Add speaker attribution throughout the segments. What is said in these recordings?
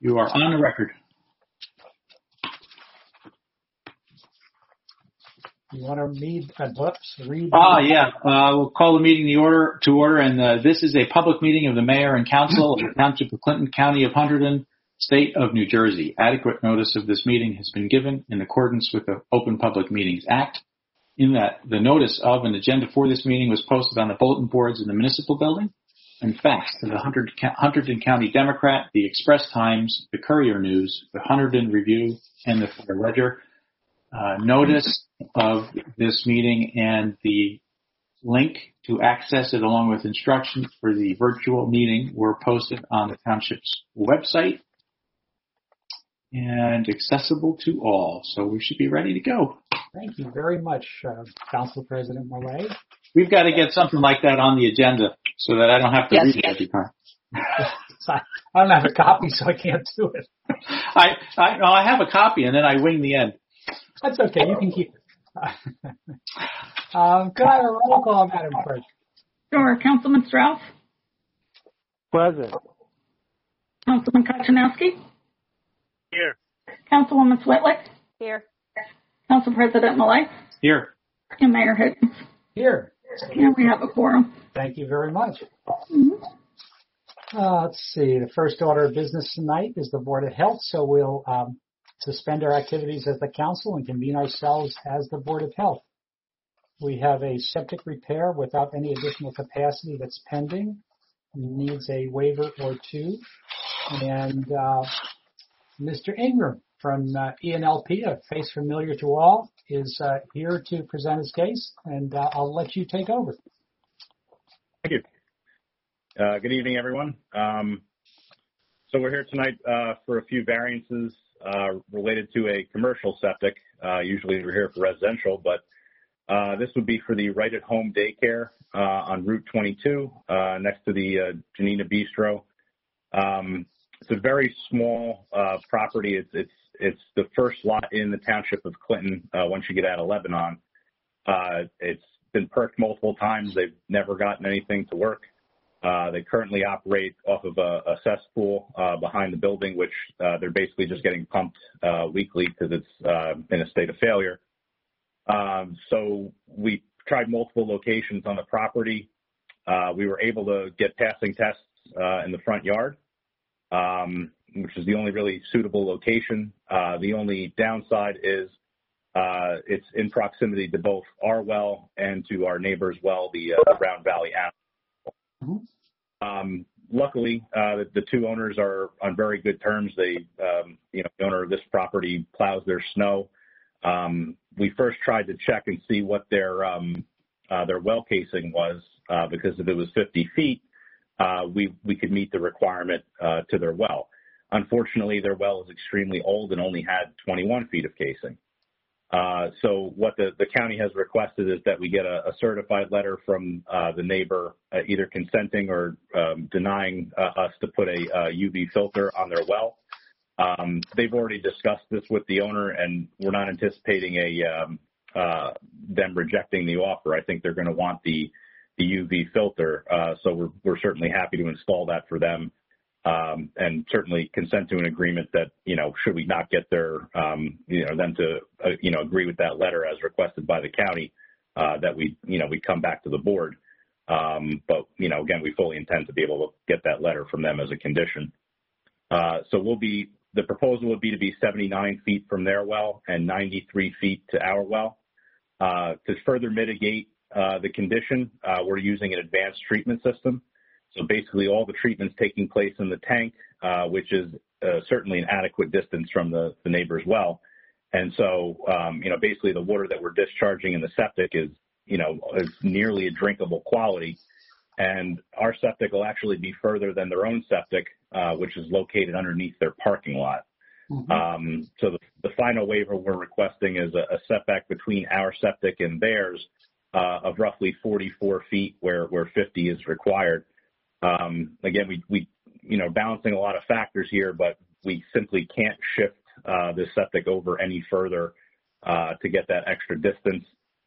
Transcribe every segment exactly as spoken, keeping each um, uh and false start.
Speaker 1: You are on the record.
Speaker 2: You want to read, uh, whoops, read?
Speaker 1: Ah, yeah. Uh, we'll call the meeting the order to order, and uh, this is a public meeting of the mayor and council of the Township of Clinton, County of Hunterdon, State of New Jersey. Adequate notice of this meeting has been given in accordance with the Open Public Meetings Act, in that the notice of an agenda for this meeting was posted on the bulletin boards in the municipal building and faxed to the Hunterdon County Democrat, the Express Times, the Courier News, the Hunterdon Review, and the Fair Ledger. Uh, notice of this meeting and the link to access it along with instructions for the virtual meeting were posted on the township's website and accessible to all. So we should be ready to go.
Speaker 2: Thank you very much, uh, Council President Malay.
Speaker 1: We've got to get something like that on the agenda so that I don't have to
Speaker 3: yes,
Speaker 1: read
Speaker 3: yes.
Speaker 1: it every time.
Speaker 2: I don't have a copy, so I can't do it.
Speaker 1: I, I, no, I have a copy, and then I wing the end.
Speaker 2: That's okay. You can keep it. um, could I have a roll call, Madam Clerk?
Speaker 3: Sure. Councilman Strauss?
Speaker 4: Present.
Speaker 3: Councilman Kochanowski?
Speaker 4: Here.
Speaker 3: Councilwoman Swetlick?
Speaker 5: Here.
Speaker 3: Council President Malay?
Speaker 1: Here.
Speaker 3: And Mayor Higgins?
Speaker 2: Here.
Speaker 3: And we have a quorum.
Speaker 2: Thank you very much.
Speaker 3: Mm-hmm.
Speaker 2: Uh, let's see. The first order of business tonight is the Board of Health, so we'll um, suspend our activities as the council and convene ourselves as the Board of Health. We have a septic repair without any additional capacity that's pending. It needs a waiver or two. And uh, Mister Ingram from uh, E N L P, a face familiar to all, is uh, here to present his case, and uh, I'll let you take over.
Speaker 6: Thank you. Uh, good evening, everyone. Um, so we're here tonight uh, for a few variances uh, related to a commercial septic. Uh, usually we're here for residential, but uh, this would be for the Right at Home daycare uh, on Route twenty-two uh, next to the uh, Janina Bistro. Um, it's a very small uh, property. It's, it's, it's the first lot in the township of Clinton uh, once you get out of Lebanon. Uh, it's been perked multiple times. They've never gotten anything to work. Uh, they currently operate off of a, a cesspool uh, behind the building, which uh, they're basically just getting pumped uh, weekly because it's uh, in a state of failure. Um, so we tried multiple locations on the property. Uh, we were able to get passing tests uh, in the front yard, um, which is the only really suitable location. Uh, the only downside is uh, it's in proximity to both our well and to our neighbor's well, the, uh, the Round Valley Animal. Mm-hmm. Um, luckily, uh, the, the two owners are on very good terms. They, um, you know, the owner of this property plows their snow. Um, we first tried to check and see what their um, uh, their well casing was, uh, because if it was fifty feet, uh, we we could meet the requirement uh, to their well. Unfortunately, their well is extremely old and only had twenty-one feet of casing. Uh, so what the, the county has requested is that we get a, a certified letter from uh, the neighbor, uh, either consenting or um, denying uh, us to put a, a U V filter on their well. Um, they've already discussed this with the owner, and we're not anticipating a um, uh, them rejecting the offer. I think they're going to want the, the U V filter, uh, so we're, we're certainly happy to install that for them. Um, and certainly consent to an agreement that, you know, should we not get their, um, you know, them to, uh, you know, agree with that letter as requested by the county, uh, that we, you know, we come back to the board. Um, but, you know, again, we fully intend to be able to get that letter from them as a condition. Uh, so we'll be, the proposal would be to be seventy-nine feet from their well and ninety-three feet to our well. Uh, to further mitigate, uh, the condition, uh, we're using an advanced treatment system. So basically all the treatment's taking place in the tank, uh, which is uh, certainly an adequate distance from the, the neighbor's well. And so, um, you know, basically the water that we're discharging in the septic is, you know, is nearly a drinkable quality. And our septic will actually be further than their own septic, uh, which is located underneath their parking lot. Mm-hmm. Um, so the, the final waiver we're requesting is a, a setback between our septic and theirs uh, of roughly forty-four feet where, where fifty is required. Um, again, we, we, you know, balancing a lot of factors here, but we simply can't shift uh, this septic over any further uh, to get that extra distance.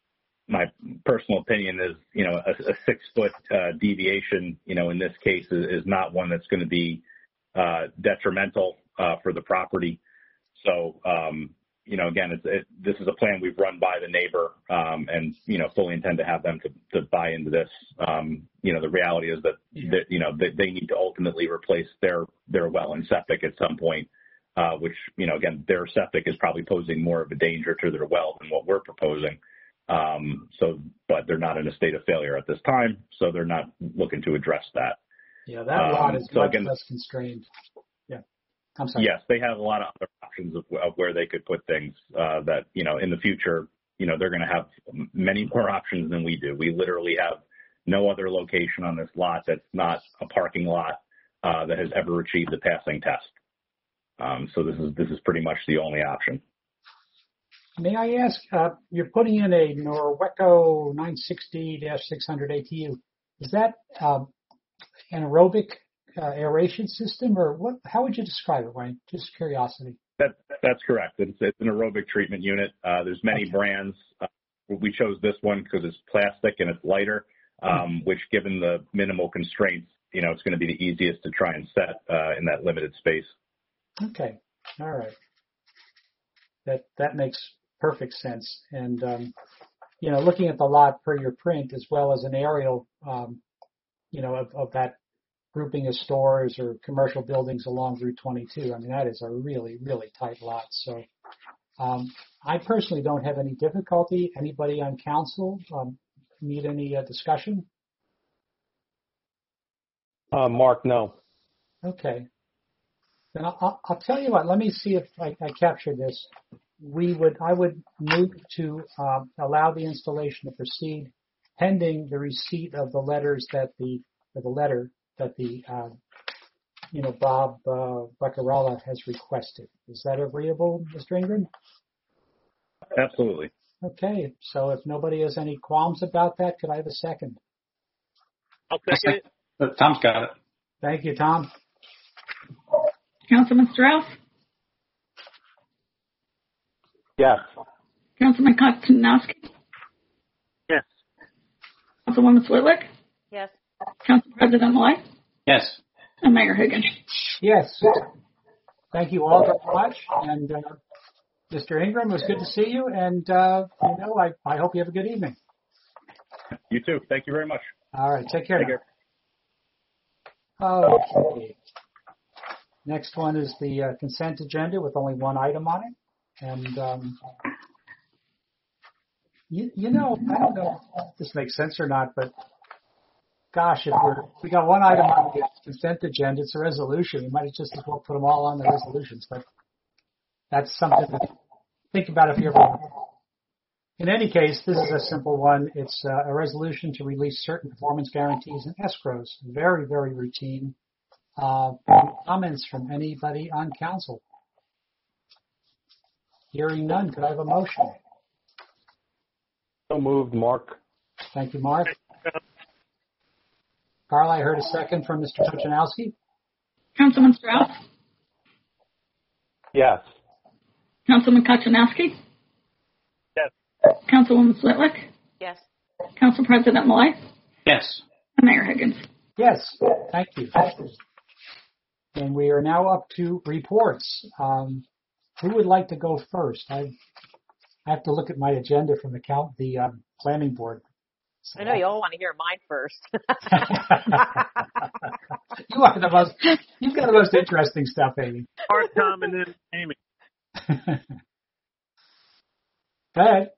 Speaker 6: My personal opinion is, you know, a, a six foot uh, deviation, you know, in this case is, is not one that's going to be uh, detrimental. uh, for the property. So, um, you know, again, it's, it, this is a plan we've run by the neighbor, um, and, you know, fully intend to have them to, to buy into this. Um, you know, the reality is that,
Speaker 2: Yeah.
Speaker 6: that you know, they, they need to ultimately replace their, their well and septic at some point, uh, which, you know, again, their septic is probably posing more of a danger to their well than what we're proposing. Um, so, but they're not in a state of failure at this time, so they're not looking to address that.
Speaker 2: Yeah, that lot
Speaker 6: Um,
Speaker 2: is
Speaker 6: so
Speaker 2: much
Speaker 6: again-
Speaker 2: less constrained. Yeah. I'm sorry.
Speaker 6: Yes, they have a lot of other options of, of where they could put things, uh, that, you know, in the future, you know, they're going to have many more options than we do. We literally have no other location on this lot that's not a parking lot, uh, that has ever achieved the passing test. Um, so this is, this is pretty much the only option.
Speaker 2: May I ask, uh, you're putting in a Norweco nine sixty dash six hundred A T U. Is that um, an aerobic uh, aeration system, or what? How would you describe it, Wayne? Just curiosity.
Speaker 6: That, that's correct. It's, it's an aerobic treatment unit. Uh, there's many
Speaker 2: Okay.
Speaker 6: brands. Uh, we chose this one because it's plastic and it's lighter, um, which, given the minimal constraints, you know, it's going to be the easiest to try and set uh, in that limited space.
Speaker 2: Okay. All right. That that makes perfect sense. And um, you know, looking at the lot per your print, as well as an aerial, um, you know, of, of that grouping of stores or commercial buildings along Route twenty-two. I mean, that is a really, really tight lot. So um, I personally don't have any difficulty. Anybody on council um, need any uh, discussion?
Speaker 4: Uh, Mark, no.
Speaker 2: Okay. Then I'll, I'll tell you what. Let me see if I, I capture this. We would, I would move to uh, allow the installation to proceed, pending the receipt of the letters that the, or the letter that the, uh, you know, Bob uh, Baccarella has requested. Is that agreeable, Mister Ingram?
Speaker 6: Absolutely.
Speaker 2: Okay. So if nobody has any qualms about that, could I have a second?
Speaker 4: I'll second it.
Speaker 1: Uh, Tom's got it.
Speaker 2: Thank you, Tom.
Speaker 3: Councilman Strauss,
Speaker 4: Yes.
Speaker 3: Councilman Kaczynowski,
Speaker 4: Yes.
Speaker 3: Councilwoman Switlick,
Speaker 5: Yes.
Speaker 3: Council President Malloy,
Speaker 1: Yes.
Speaker 3: and Mayor Higgins.
Speaker 2: Yes. Thank you all very much. And uh, Mister Ingram, it was good to see you. And, uh, you know, I, I hope you have a good evening.
Speaker 6: You too. Thank you very much.
Speaker 2: All right. Take care.
Speaker 6: Take
Speaker 2: now.
Speaker 6: care.
Speaker 2: Okay. Next one is the uh, consent agenda with only one item on it. And, um, you, you know, I don't know if this makes sense or not, but gosh, if we're, if we got one item on the consent agenda, it's a resolution. We might just as well put them all on the resolutions, but that's something to think about if you ever. In any case, this is a simple one. It's uh, a resolution to release certain performance guarantees and escrows. Very, very routine. Uh, comments from anybody on council? Hearing none, could I have a motion?
Speaker 4: So moved, Mark.
Speaker 2: Thank you, Mark. Carl, I heard a second from Mister Tuchanowski.
Speaker 3: Councilman Strauss,
Speaker 4: Yes.
Speaker 3: Councilman Kaczynowski,
Speaker 4: Yes.
Speaker 3: Councilwoman Switlick,
Speaker 5: Yes.
Speaker 3: Council President Malloy,
Speaker 1: Yes.
Speaker 3: and Mayor Higgins.
Speaker 2: Yes, thank you. And we are now up to reports. Um, who would like to go first? I, I have to look at my agenda from the count, the um, planning board. So
Speaker 5: I know you all want to hear mine first.
Speaker 2: you are the most. You've got the most interesting stuff, Amy.
Speaker 4: Mark, Tom, and then Amy.
Speaker 2: Go ahead.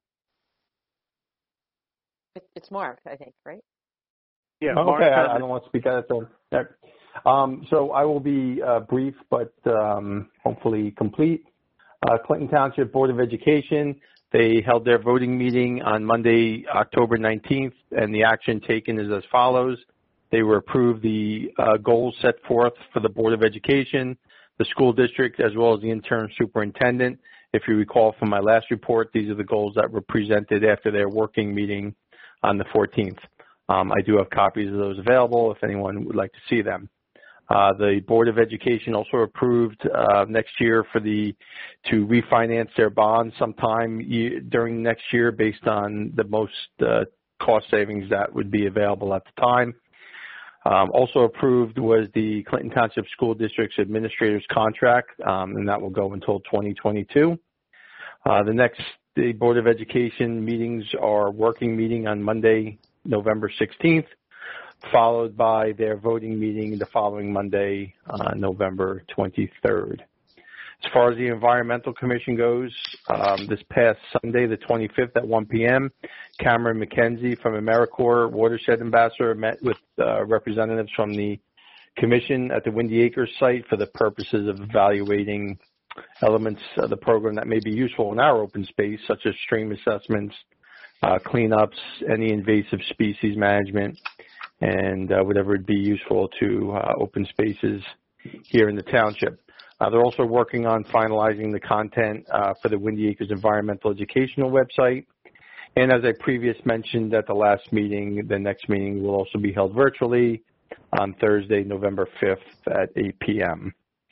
Speaker 5: It- It's Mark, I think, right?
Speaker 4: Yeah,
Speaker 7: Okay,
Speaker 4: Mark,
Speaker 7: I, I
Speaker 4: Tom.
Speaker 7: don't want to speak out of turn. Yeah. Um, so I will be uh, brief, but um, hopefully complete. Uh, Clinton Township Board of Education, they held their voting meeting on Monday, October nineteenth, and the action taken is as follows. They were approved the uh, goals set forth for the Board of Education, the school district, as well as the interim superintendent. If you recall from my last report, these are the goals that were presented after their working meeting on the fourteenth. Um, I do have copies of those available if anyone would like to see them. Uh, the Board of Education also approved uh, next year for the to refinance their bonds sometime ye- during next year based on the most uh, cost savings that would be available at the time. Um, also approved was the Clinton Township School District's administrator's contract, um, and that will go until twenty twenty-two. Uh, the next the Board of Education meetings are working meeting on Monday, November sixteenth, followed by their voting meeting the following Monday, uh, November twenty-third. As far as the Environmental Commission goes, um, this past Sunday, the twenty-fifth at one p m, Cameron McKenzie from AmeriCorps Watershed Ambassador met with uh, representatives from the Commission at the Windy Acres site for the purposes of evaluating elements of the program that may be useful in our open space, such as stream assessments, uh, cleanups, any invasive species management, and uh, whatever would be useful to uh, open spaces here in the township. Uh, they're also working on finalizing the content uh, for the Windy Acres Environmental Educational website. And as I previously mentioned at the last meeting, the next meeting will also be held virtually on Thursday, November fifth at eight p m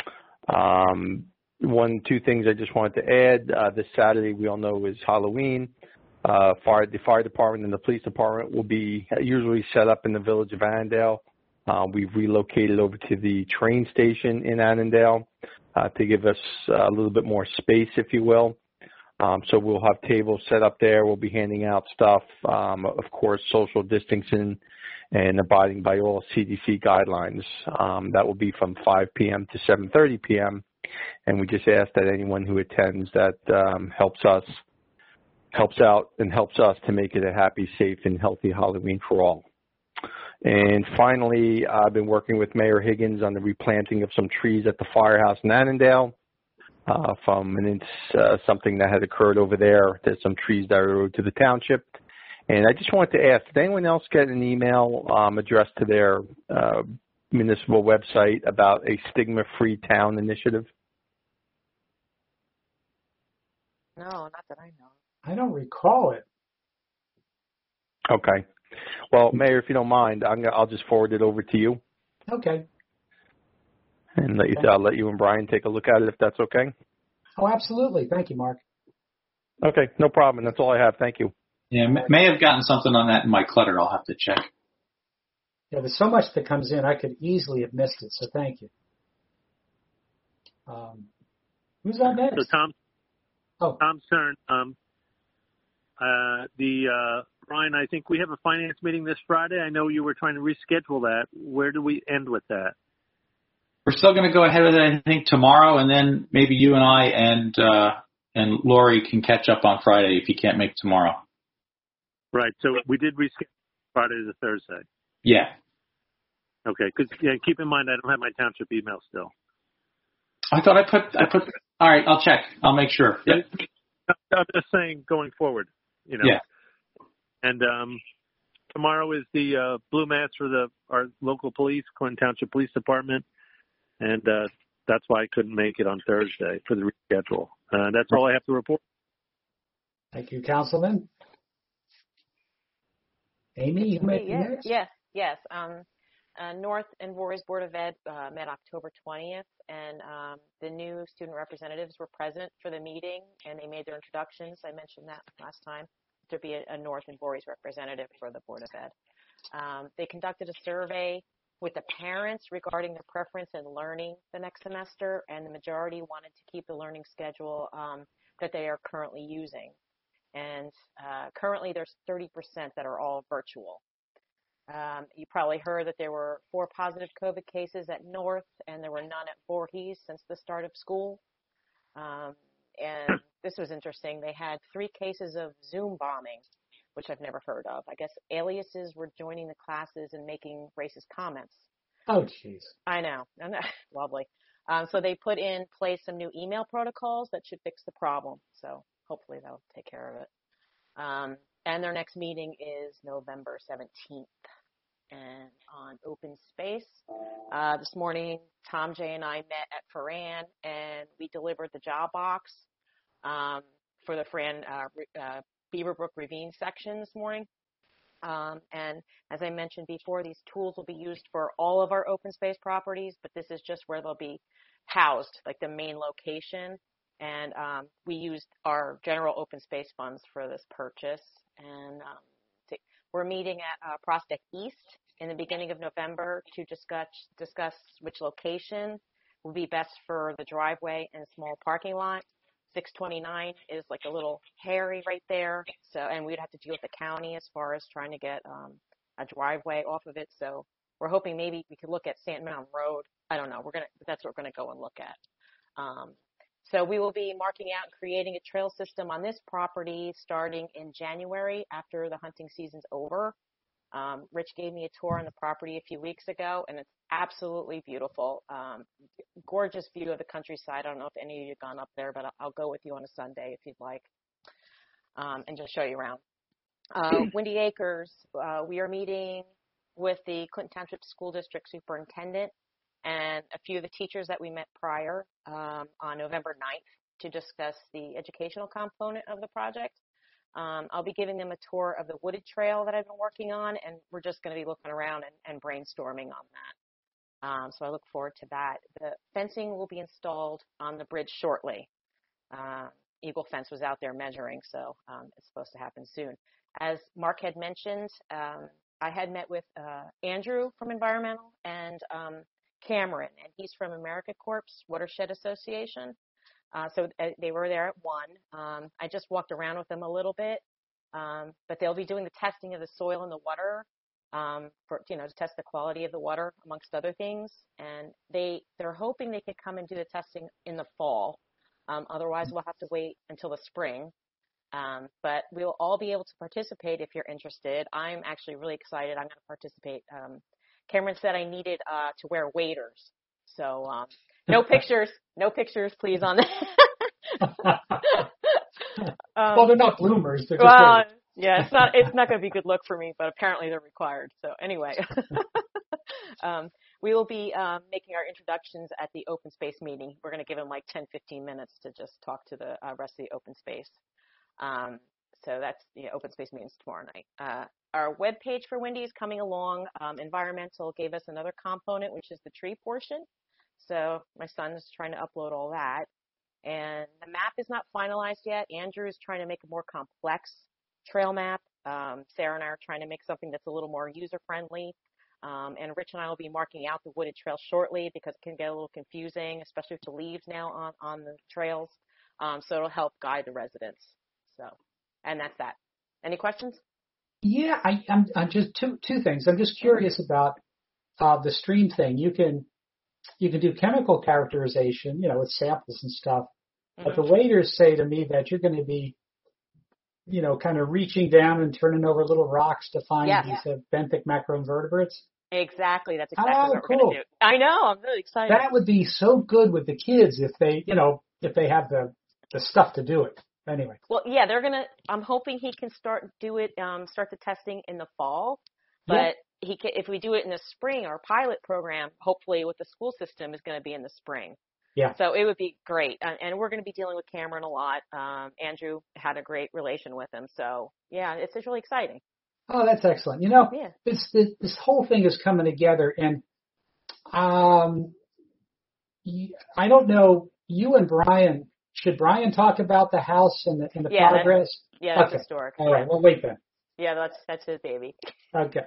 Speaker 7: Um, one, two things I just wanted to add. Uh, this Saturday, we all know, is Halloween. Uh, fire, the fire department and the police department will be usually set up in the village of Annandale. Uh, we've relocated over to the train station in Annandale uh, to give us uh, a little bit more space, if you will. Um, so we'll have tables set up there. We'll be handing out stuff, um, of course, social distancing and abiding by all C D C guidelines. Um, that will be from five p m to seven thirty p m And we just ask that anyone who attends that um, helps us, helps out and helps us to make it a happy, safe, and healthy Halloween for all. And finally, I've been working with Mayor Higgins on the replanting of some trees at the firehouse in Annandale uh, from an, uh, something that had occurred over there. There's some trees that are owed to the township. And I just wanted to ask, did anyone else get an email um, addressed to their uh, municipal website about a stigma-free town initiative?
Speaker 5: No, not that I know.
Speaker 2: I don't recall it.
Speaker 7: Okay. Well, Mayor, if you don't mind, I'm gonna, I'll just forward it over to you.
Speaker 2: Okay.
Speaker 7: And let you, I'll let you and Brian take a look at it if that's okay.
Speaker 2: Oh, absolutely. Thank you, Mark.
Speaker 7: Okay, no problem. That's all I have. Thank you.
Speaker 1: Yeah, may, may have gotten something on that in my clutter. I'll have to check.
Speaker 2: Yeah, there's so much that comes in. I could easily have missed it, so thank you. Um, who's on next?
Speaker 4: So Tom,
Speaker 2: oh.
Speaker 4: Tom Stern, um, uh, the uh, Brian, I think we have a finance meeting this Friday. I know you were trying to reschedule that. Where do we end with that?
Speaker 1: We're still going to go ahead with it, I think, tomorrow, and then maybe you and I and uh, and Lori can catch up on Friday if you can't make tomorrow.
Speaker 4: Right. So we did reschedule Friday to Thursday.
Speaker 1: Yeah.
Speaker 4: Okay. Because yeah, keep in mind I don't have my township email still.
Speaker 1: I thought I put I put. All right, I'll check. I'll make sure. Yep.
Speaker 4: I'm just saying going forward, you know.
Speaker 1: Yeah.
Speaker 4: And um, tomorrow is the uh, Blue Mats for the our local police, Clinton Township Police Department, and uh, that's why I couldn't make it on Thursday for the reschedule. Uh, that's all I have to report.
Speaker 2: Thank you, Councilman. Amy, you may be
Speaker 5: yes,
Speaker 2: next.
Speaker 5: yes, yes. Um, uh, North and Voorhees Board of Ed uh, met October twentieth, and um, the new student representatives were present for the meeting, and they made their introductions. I mentioned that last time. There'd be a, a North and Voorhees representative for the Board of Ed. Um, they conducted a survey with the parents regarding their preference in learning the next semester, and the majority wanted to keep the learning schedule um, that they are currently using. And uh, currently there's thirty percent that are all virtual. Um, you probably heard that there were four positive COVID cases at North, and there were none at Voorhees since the start of school. Um, and this was interesting. They had three cases of Zoom bombing, which I've never heard of. I guess aliases were joining the classes and making racist comments.
Speaker 2: Oh, jeez.
Speaker 5: I know. Lovely. Um, so they put in place some new email protocols that should fix the problem. So hopefully that'll take care of it. Um, and their next meeting is November seventeenth. And on open space, uh, this morning, Tom J and I met at Foran, and we delivered the job box um, for the Foran uh, uh, Beaverbrook Ravine section this morning. Um, and as I mentioned before, these tools will be used for all of our open space properties, but this is just where they'll be housed, like the main location. And um, we used our general open space funds for this purchase. And um, to, we're meeting at uh, Prospect East in the beginning of November to discuss discuss which location would be best for the driveway and small parking lot. six twenty-nine is like a little hairy right there, so and we'd have to deal with the county as far as trying to get um, a driveway off of it. So we're hoping maybe we could look at Sand Mountain Road. I don't know. We're gonna that's what we're gonna go and look at. Um, so we will be marking out and creating a trail system on this property starting in January after the hunting season's over. Um, Rich gave me a tour on the property a few weeks ago, and it's absolutely beautiful. Um, gorgeous view of the countryside. I don't know if any of you have gone up there, but I'll, I'll go with you on a Sunday if you'd like, um, and just show you around. Uh, Windy Acres, uh, we are meeting with the Clinton Township School District Superintendent and a few of the teachers that we met prior um, on November ninth to discuss the educational component of the project. Um, I'll be giving them a tour of the wooded trail that I've been working on, and we're just going to be looking around and, and brainstorming on that. Um, so I look forward to that. The fencing will be installed on the bridge shortly. Uh, Eagle Fence was out there measuring, so um, it's supposed to happen soon. As Mark had mentioned, um, I had met with uh, Andrew from Environmental and um, Cameron, and he's from AmeriCorps Watershed Association. Uh, so uh, they were there at one. Um, I just walked around with them a little bit, um, but they'll be doing the testing of the soil and the water um, for, you know, to test the quality of the water, amongst other things. And they, they're hoping they could come and do the testing in the fall. Um, otherwise, we'll have to wait until the spring. Um, but we'll all be able to participate if you're interested. I'm actually really excited. I'm going to participate. Um, Cameron said I needed uh, to wear waders. So um, no pictures, no pictures, please, on that. um,
Speaker 2: well, they're not bloomers. They're just
Speaker 5: well, yeah, it's not, it's not going to be a good look for me, but apparently they're required. So anyway, um, we will be um, making our introductions at the open space meeting. We're going to give them like ten, fifteen minutes to just talk to the uh, rest of the open space. Um, so that's the you know, open space meetings tomorrow night. Uh, our webpage for Windy is coming along. Um, Environmental gave us another component, which is the tree portion. So my son is trying to upload all that. And the map is not finalized yet. Andrew is trying to make a more complex trail map. Um, Sarah and I are trying to make something that's a little more user-friendly. Um, and Rich and I will be marking out the wooded trail shortly because it can get a little confusing, especially with the leaves now on, on the trails. Um, so it'll help guide the residents. So, and that's that. Any questions?
Speaker 2: Yeah, I, I'm, I'm just two two things. I'm just curious about uh, the stream thing. You can you can do chemical characterization, you know, with samples and stuff. Mm-hmm. But the waders say to me that you're going to be, you know, kind of reaching down and turning over little rocks to find
Speaker 5: yeah,
Speaker 2: these
Speaker 5: yeah.
Speaker 2: uh, benthic macroinvertebrates.
Speaker 5: Exactly. That's exactly
Speaker 2: oh,
Speaker 5: what we're
Speaker 2: cool.
Speaker 5: going to do. I know. I'm really excited.
Speaker 2: That would be so good with the kids if they, you know, if they have the, the stuff to do it. Anyway.
Speaker 5: Well, yeah, they're going to, I'm hoping he can start, do it, um, start the testing in the fall. But yeah. he can, if we do it in the spring, our pilot program, hopefully with the school system, is going to be in the spring.
Speaker 2: Yeah.
Speaker 5: So it would be great. And, and we're going to be dealing with Cameron a lot. Um, Andrew had a great relation with him. So, yeah, it's just really exciting.
Speaker 2: Oh, that's excellent. You know,
Speaker 5: yeah.
Speaker 2: this, this this whole thing is coming together. And um, I don't know, you and Brian, should Brian talk about the house and the, and the
Speaker 5: yeah,
Speaker 2: progress?
Speaker 5: That's, yeah, that's
Speaker 2: okay.
Speaker 5: historic.
Speaker 2: All right, well, wait then.
Speaker 5: Yeah, that's that's his baby.
Speaker 2: Okay.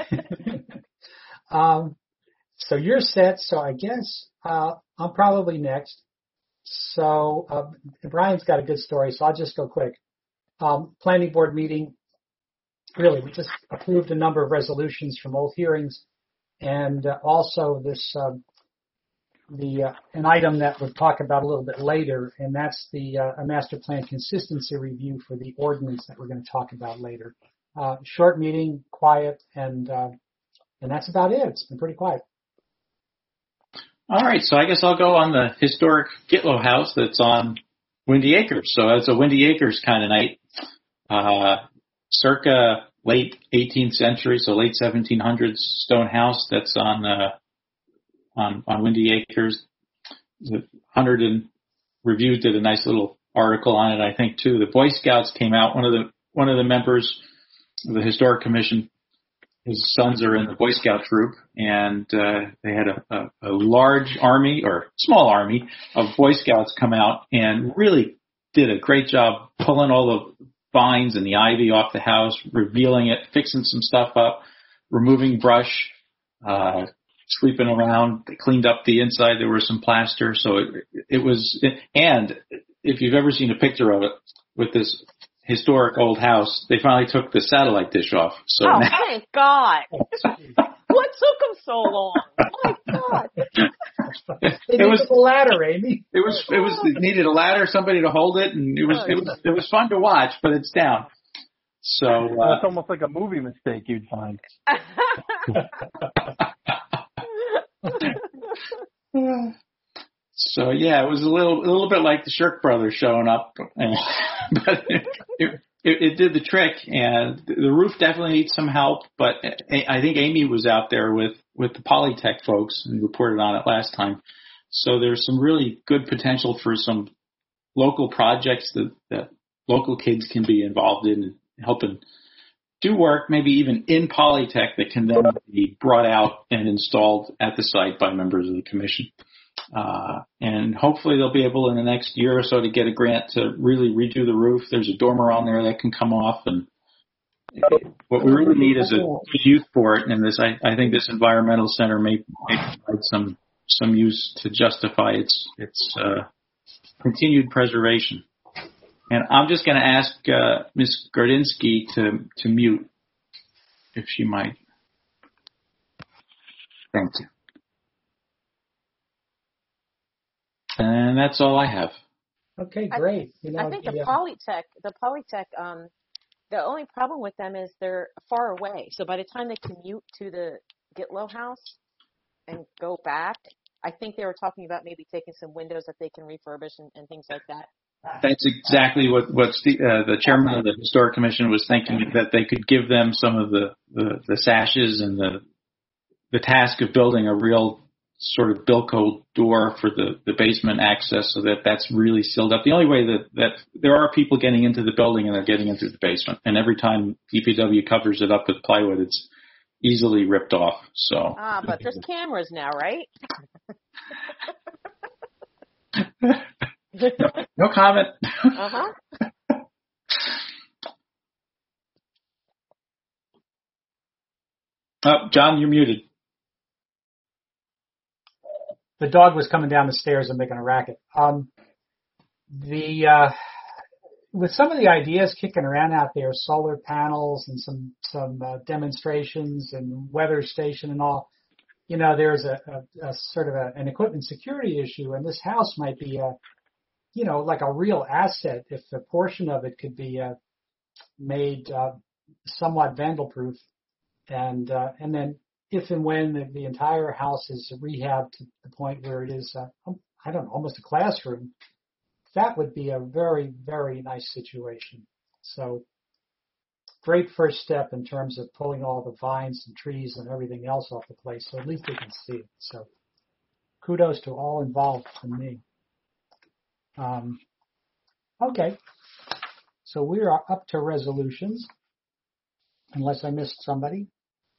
Speaker 2: um, so you're set. So I guess uh, I'm probably next. So uh, Brian's got a good story, so I'll just go quick. Um, planning board meeting. Really, we just approved a number of resolutions from old hearings, and uh, also this uh, the uh, an item that we'll talk about a little bit later, and that's the uh, a master plan consistency review for the ordinance that we're going to talk about later. Uh, short meeting, quiet, and uh, and that's about it. It's been pretty quiet.
Speaker 1: All right, so I guess I'll go on the historic Gitlow house that's on Windy Acres. So it's a Windy Acres kind of night, uh, circa late eighteenth century, so late seventeen hundreds stone house that's on uh, on on Windy Acres. The Hundred and Review did a nice little article on it, I think, too. The Boy Scouts came out. One of the one of the members of the Historic Commission, his sons are in the Boy Scout troop, and uh, they had a, a, a large army, or small army, of Boy Scouts come out and really did a great job pulling all the vines and the ivy off the house, revealing it, fixing some stuff up. removing brush, uh, sweeping around. They cleaned up the inside. There was some plaster. So it, it was, and if you've ever seen a picture of it with this historic old house, they finally took the satellite dish off. So
Speaker 5: oh,
Speaker 1: now,
Speaker 5: thank God. What took them so long? My God.
Speaker 2: They
Speaker 1: it
Speaker 2: needed
Speaker 1: was
Speaker 2: a ladder, Amy.
Speaker 1: It was, it was, it needed a ladder, somebody to hold it, and it was, it was, it was fun to watch, but it's down. So, uh,
Speaker 7: It's almost like a movie mistake you'd find.
Speaker 1: so yeah, it was a little, a little bit like the Shirk brothers showing up, but it, it, it did the trick, and the roof definitely needs some help, but I think Amy was out there with, with the Polytech folks and reported on it last time. So there's some really good potential for some local projects that, that local kids can be involved in, helping do work, maybe even in Polytech, that can then be brought out and installed at the site by members of the commission. Uh, and hopefully they'll be able in the next year or so to get a grant to really redo the roof. There's a dormer on there that can come off, and what we really need is a youth for it. And this, I, I think this environmental center may, may provide some some use to justify its its uh, continued preservation. And I'm just going to ask uh, Miz Gardinsky to to mute, if she might. Thank you. And that's all I have.
Speaker 2: Okay, great. You know,
Speaker 5: I think the
Speaker 2: the, uh,
Speaker 5: Polytech, the Polytech, um, the only problem with them is they're far away. So by the time they commute to the Gitlow house and go back, I think they were talking about maybe taking some windows that they can refurbish and, and things like that.
Speaker 1: That's exactly what what Steve, uh, the chairman of the Historic Commission was thinking, that they could give them some of the, the, the sashes and the the task of building a real sort of Bilco door for the, the basement access, so that that's really sealed up. The only way that, that there are people getting into the building, and they're getting into the basement, and every time D P W covers it up with plywood, it's easily ripped off. So
Speaker 5: Ah, but there's cameras now, right?
Speaker 1: no comment.
Speaker 5: Uh-huh.
Speaker 1: Oh, John, you're muted.
Speaker 2: the dog was coming down the stairs and making a racket. Um, the uh, with some of the ideas kicking around out there, solar panels and some some uh, demonstrations and weather station and all, you know, there's a, a, a sort of a, an equipment security issue, and this house might be a, you know, like a real asset if a portion of it could be uh, made uh, somewhat vandal-proof, and uh, and then if and when the, the entire house is rehabbed to the point where it is, uh, I don't know, almost a classroom, that would be a very, very nice situation. So great first step in terms of pulling all the vines and trees and everything else off the place, so at least they can see it. So kudos to all involved from me. Um, okay, so we are up to resolutions, unless I missed somebody.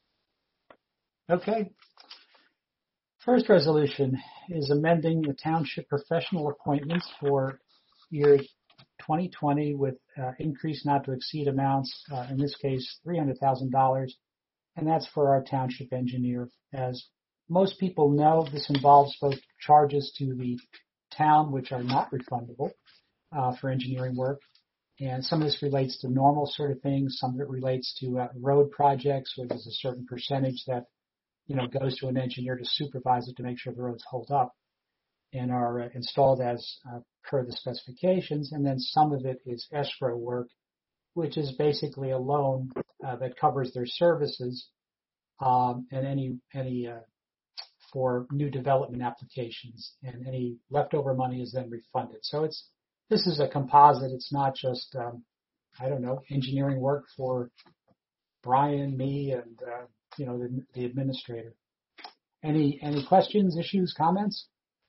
Speaker 2: Okay. First resolution is amending the township professional appointments for year twenty twenty with uh, increase not to exceed amounts, uh, in this case three hundred thousand dollars, and that's for our township engineer. As most people know, this involves both charges to the town, which are not refundable uh, for engineering work, and some of this relates to normal sort of things, some of it relates to uh, road projects where there's a certain percentage that you know, goes to an engineer to supervise it to make sure the roads hold up and are uh, installed as uh, per the specifications. And then some of it is escrow work, which is basically a loan uh, that covers their services um, and any any uh, for new development applications. And any leftover money is then refunded. So it's this is a composite. It's not just um, I don't know engineering work for Brian, me, and uh, you know, the, the administrator. Any any questions, issues, comments?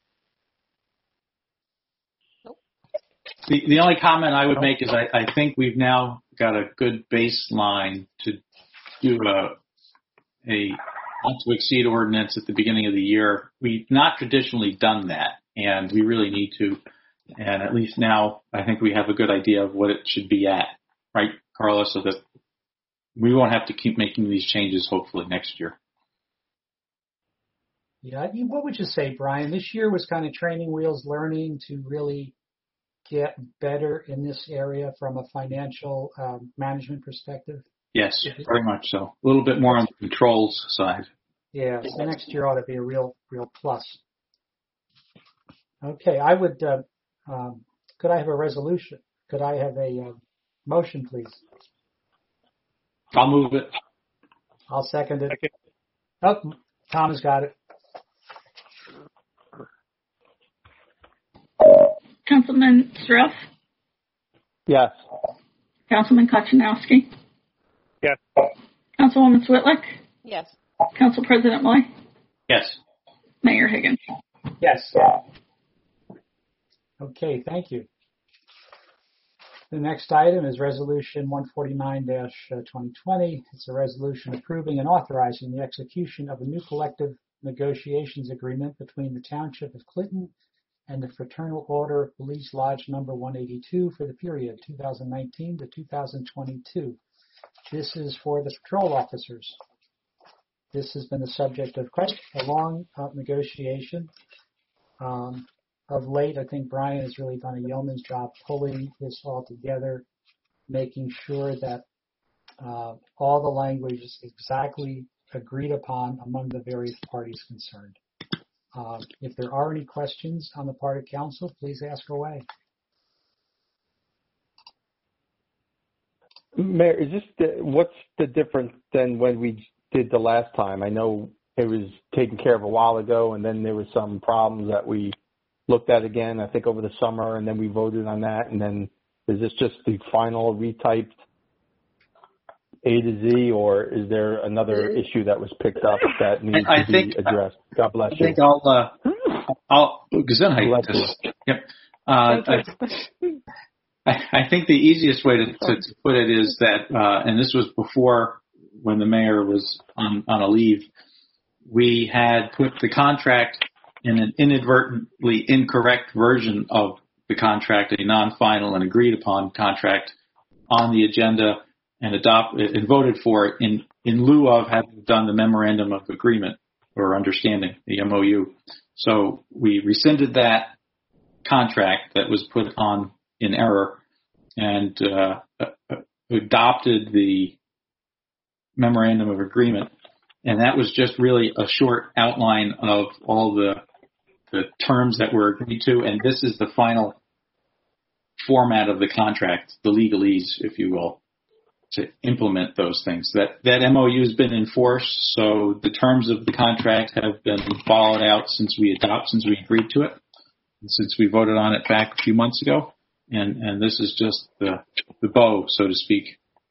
Speaker 5: Nope.
Speaker 1: The, the only comment I would make is I, I think we've now got a good baseline to do a, a not to exceed ordinance at the beginning of the year. We've not traditionally done that, and we really need to. And at least now I think we have a good idea of what it should be at, right, Carla, so that we won't have to keep making these changes hopefully next year.
Speaker 2: Yeah, I mean, what would you say, Brian? This year was kind of training wheels, learning to really get better in this area from a financial um, management perspective.
Speaker 1: Yes, very much so. A little bit more on the controls side.
Speaker 2: Yeah, so next year ought to be a real, real plus. Okay, I would, uh, um, could I have a resolution? Could I have a uh, motion, please?
Speaker 1: I'll move it.
Speaker 2: I'll second it.
Speaker 4: Okay.
Speaker 2: Oh, Tom has got it.
Speaker 3: Councilman Struff,
Speaker 7: Yes.
Speaker 3: Councilman Kochanowski,
Speaker 4: Yes.
Speaker 3: Councilwoman Switlick,
Speaker 5: Yes.
Speaker 3: Council President Moy,
Speaker 1: Yes.
Speaker 3: Mayor Higgins.
Speaker 2: Yes. Okay, thank you. The next item is Resolution one forty-nine dash twenty twenty. It's a resolution approving and authorizing the execution of a new collective negotiations agreement between the Township of Clinton and the Fraternal Order of Police Lodge Number one eighty-two for the period two thousand nineteen to two thousand twenty-two. This is for the patrol officers. This has been the subject of quite a long uh, negotiation. Um, of late, I think Brian has really done a yeoman's job pulling this all together, making sure that uh, all the language is exactly agreed upon among the various parties concerned. Uh, if there are any questions on the part of council, please ask away.
Speaker 7: Mayor, is this the, what's the difference than when we did the last time? I know it was taken care of a while ago, and then there was some problems that we looked at again, I think over the summer, and then we voted on that. And then is this just the final retyped A to Z, or is there another issue that was picked up that needs
Speaker 1: I, I
Speaker 7: to
Speaker 1: think,
Speaker 7: be addressed? God bless
Speaker 1: I
Speaker 7: you.
Speaker 1: think I'll, uh, I'll, Gesundheit. Yep. Uh, I, I think the easiest way to, to, to put it is that, uh, and this was before when the mayor was on, on a leave, we had put the contract in an inadvertently incorrect version of the contract, a non-final and agreed upon contract, on the agenda and adopted and voted for it in, in lieu of having done the memorandum of agreement or understanding, the M O U. So we rescinded that contract that was put on in error and uh, adopted the memorandum of agreement. And that was just really a short outline of all the the terms that were agreed to, and this is the final format of the contract, the legalese, if you will, to implement those things. That that M O U has been enforced, so the terms of the contract have been followed out since we adopt, since we agreed to it, and since we voted on it back a few months ago, and and this is just the the bow, so to speak.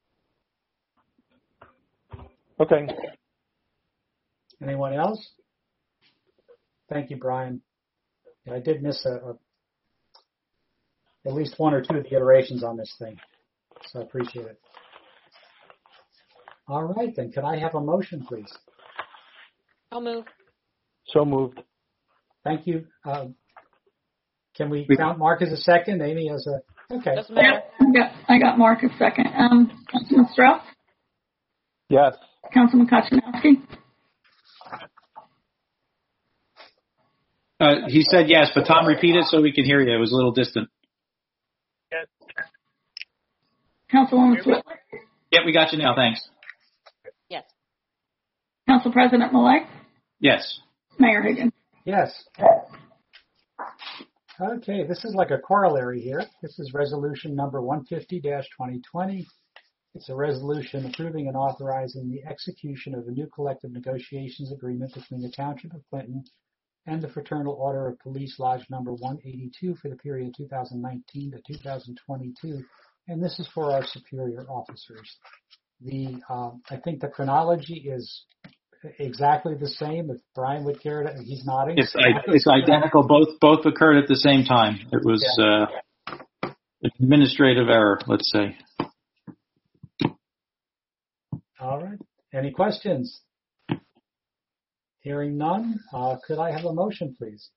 Speaker 7: Okay.
Speaker 2: Anyone else? Thank you, Brian. I did miss a, a, at least one or two of the iterations on this thing, so I appreciate it. All right, then. Could I have a motion, please?
Speaker 5: I'll move.
Speaker 7: So moved.
Speaker 2: Thank you. Uh, can we count Mark as a second, Amy as a... Okay.
Speaker 5: Doesn't matter.
Speaker 3: I got, I got Mark as second. Um, Councilman Struff,
Speaker 7: Yes.
Speaker 3: Councilman Kochanowski,
Speaker 1: Uh, he said yes, but Tom, repeat it so we can hear you. It was a little distant.
Speaker 4: Yes.
Speaker 3: Councilwoman Switlick,
Speaker 1: Yeah, we got you now. Thanks.
Speaker 5: Yes.
Speaker 3: Council President Moy,
Speaker 1: Yes.
Speaker 3: Mayor Higgins.
Speaker 2: Yes. Okay, this is like a corollary here. This is resolution number one fifty dash twenty twenty. It's a resolution approving and authorizing the execution of a new collective negotiations agreement between the Township of Clinton and the Fraternal Order of Police Lodge Number one eighty-two for the period two thousand nineteen to two thousand twenty-two, and this is for our superior officers. The uh, I think the chronology is exactly the same. If Brian would care to, he's nodding.
Speaker 1: It's, it's identical. Both both occurred at the same time. It was
Speaker 2: Yeah.
Speaker 1: uh, administrative error, let's say.
Speaker 2: All right. Any questions? Hearing none, uh, could I have a motion, please?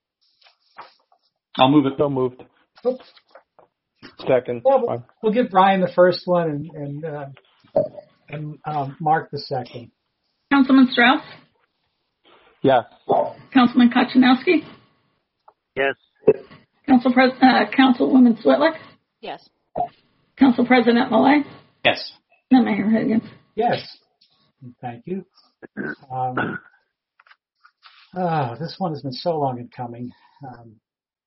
Speaker 1: I'll move it.
Speaker 7: So moved.
Speaker 2: Oops.
Speaker 7: Second.
Speaker 2: Well, we'll, we'll give Brian the first one, and, and uh, And um, Mark the second.
Speaker 3: Councilman Strauss,
Speaker 7: Yes.
Speaker 3: Councilman Kochanowski,
Speaker 4: Yes.
Speaker 3: Council Pres- uh, Councilwoman Switlick,
Speaker 5: Yes.
Speaker 3: Council President Malay,
Speaker 1: Yes.
Speaker 3: and Mayor Higgins.
Speaker 2: Yes. Thank you. Um, ah, this one has been so long in coming. Um,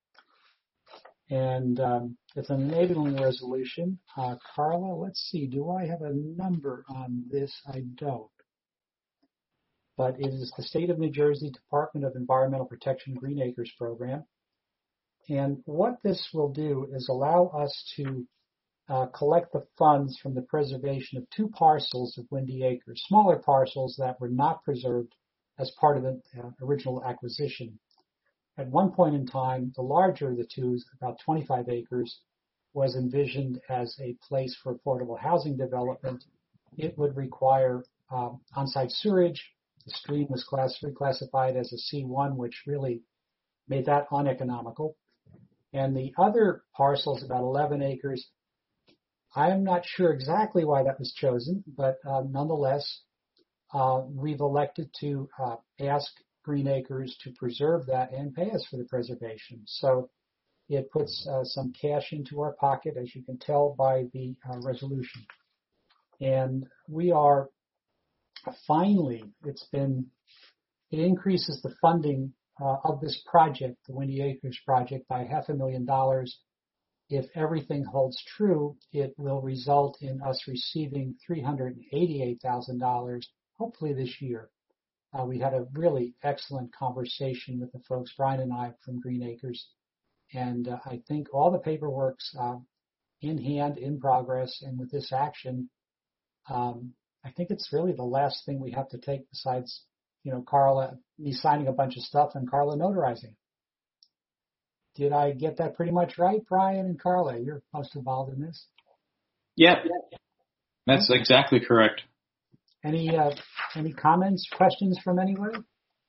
Speaker 2: and um, it's an enabling resolution. Uh, Carla, let's see. Do I have a number on this? I don't. But it is the State of New Jersey Department of Environmental Protection Green Acres Program. And what this will do is allow us to uh, collect the funds from the preservation of two parcels of Windy Acres, smaller parcels that were not preserved as part of the uh, original acquisition. At one point in time, the larger of the two, about twenty-five acres, was envisioned as a place for affordable housing development. It would require um, on-site sewerage. The stream was class, reclassified as a C one, which really made that uneconomical. And the other parcels, about eleven acres, I am not sure exactly why that was chosen, but uh, nonetheless, uh, we've elected to uh, ask Green Acres to preserve that and pay us for the preservation. So it puts uh, some cash into our pocket, as you can tell by the uh, resolution. And we are finally, it's been, it increases the funding uh, of this project, the Windy Acres project, by half a million dollars. If everything holds true, it will result in us receiving three hundred eighty-eight thousand dollars, hopefully this year. Uh, we had a really excellent conversation with the folks, Brian and I, from Green Acres. And uh, I think all the paperwork's uh, in hand, in progress, and with this action, um, I think it's really the last thing we have to take besides, you know, Carla, me signing a bunch of stuff and Carla notarizing. Did I get that pretty much right, Brian and Carla? You're most involved in this.
Speaker 1: Yeah, that's exactly correct.
Speaker 2: Any uh, any comments, questions from anyone?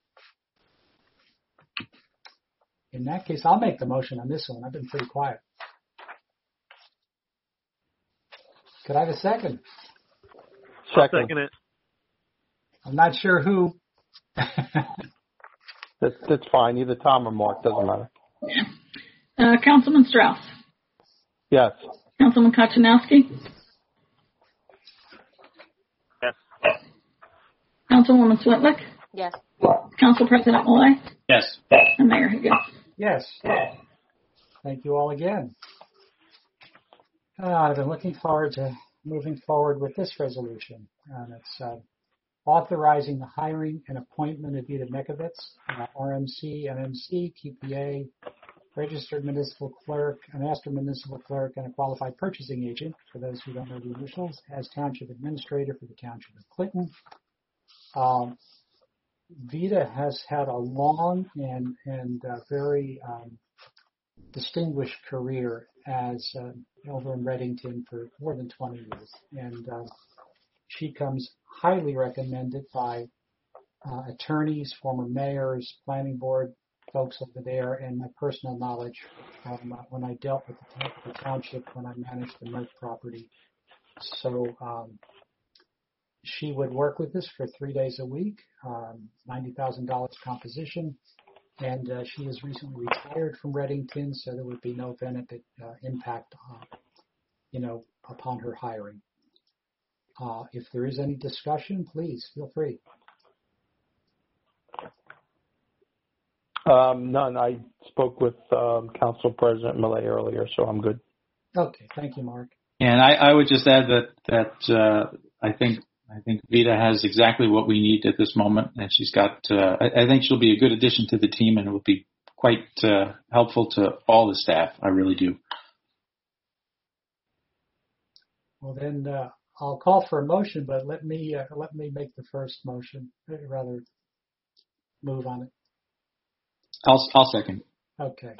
Speaker 2: In that case, I'll make the motion on this one. I've been pretty quiet. Could I have a second?
Speaker 7: Second.
Speaker 4: Second it.
Speaker 2: I'm not sure who.
Speaker 7: That's, that's fine. Either Tom or Mark, doesn't matter.
Speaker 3: Yeah. Uh, Councilman Strauss,
Speaker 7: Yes.
Speaker 3: Councilman Kochanowski,
Speaker 4: Yes.
Speaker 3: Councilwoman Switlick,
Speaker 5: Yes.
Speaker 3: Council President Malay,
Speaker 1: Yes.
Speaker 3: and Mayor Higgins.
Speaker 2: Yes. Thank you all again. Uh, I've been looking forward to moving forward with this resolution. And it's uh, authorizing the hiring and appointment of Vita Mekovitz, uh, R M C, M M C, T P A, registered municipal clerk, a master municipal clerk, and a qualified purchasing agent, for those who don't know the initials, as township administrator for the township of Clinton. Um, Vita has had a long and, and uh, very um, distinguished career as uh, over in Reddington for more than twenty years. And uh, she comes highly recommended by uh, attorneys, former mayors, planning board folks over there, and my personal knowledge from uh, when I dealt with the, t- the township when I managed the Merck property. So um, she would work with us for three days a week, um, ninety thousand dollars composition, and uh, she has recently retired from Reddington, so there would be no benefit uh, impact, uh, you know, upon her hiring. Uh, if there is any discussion, please feel free.
Speaker 7: Um, none. I spoke with um, Council President Malay earlier, so I'm good.
Speaker 2: Okay, thank you, Mark.
Speaker 1: And I, I would just add that that uh, I think I think Vita has exactly what we need at this moment, and she's got. Uh, I, I think she'll be a good addition to the team, and it will be quite uh, helpful to all the staff. I really do.
Speaker 2: Well, then uh, I'll call for a motion, but let me uh, let me make the first motion. I'd rather move on it.
Speaker 1: I'll I'll second.
Speaker 2: Okay.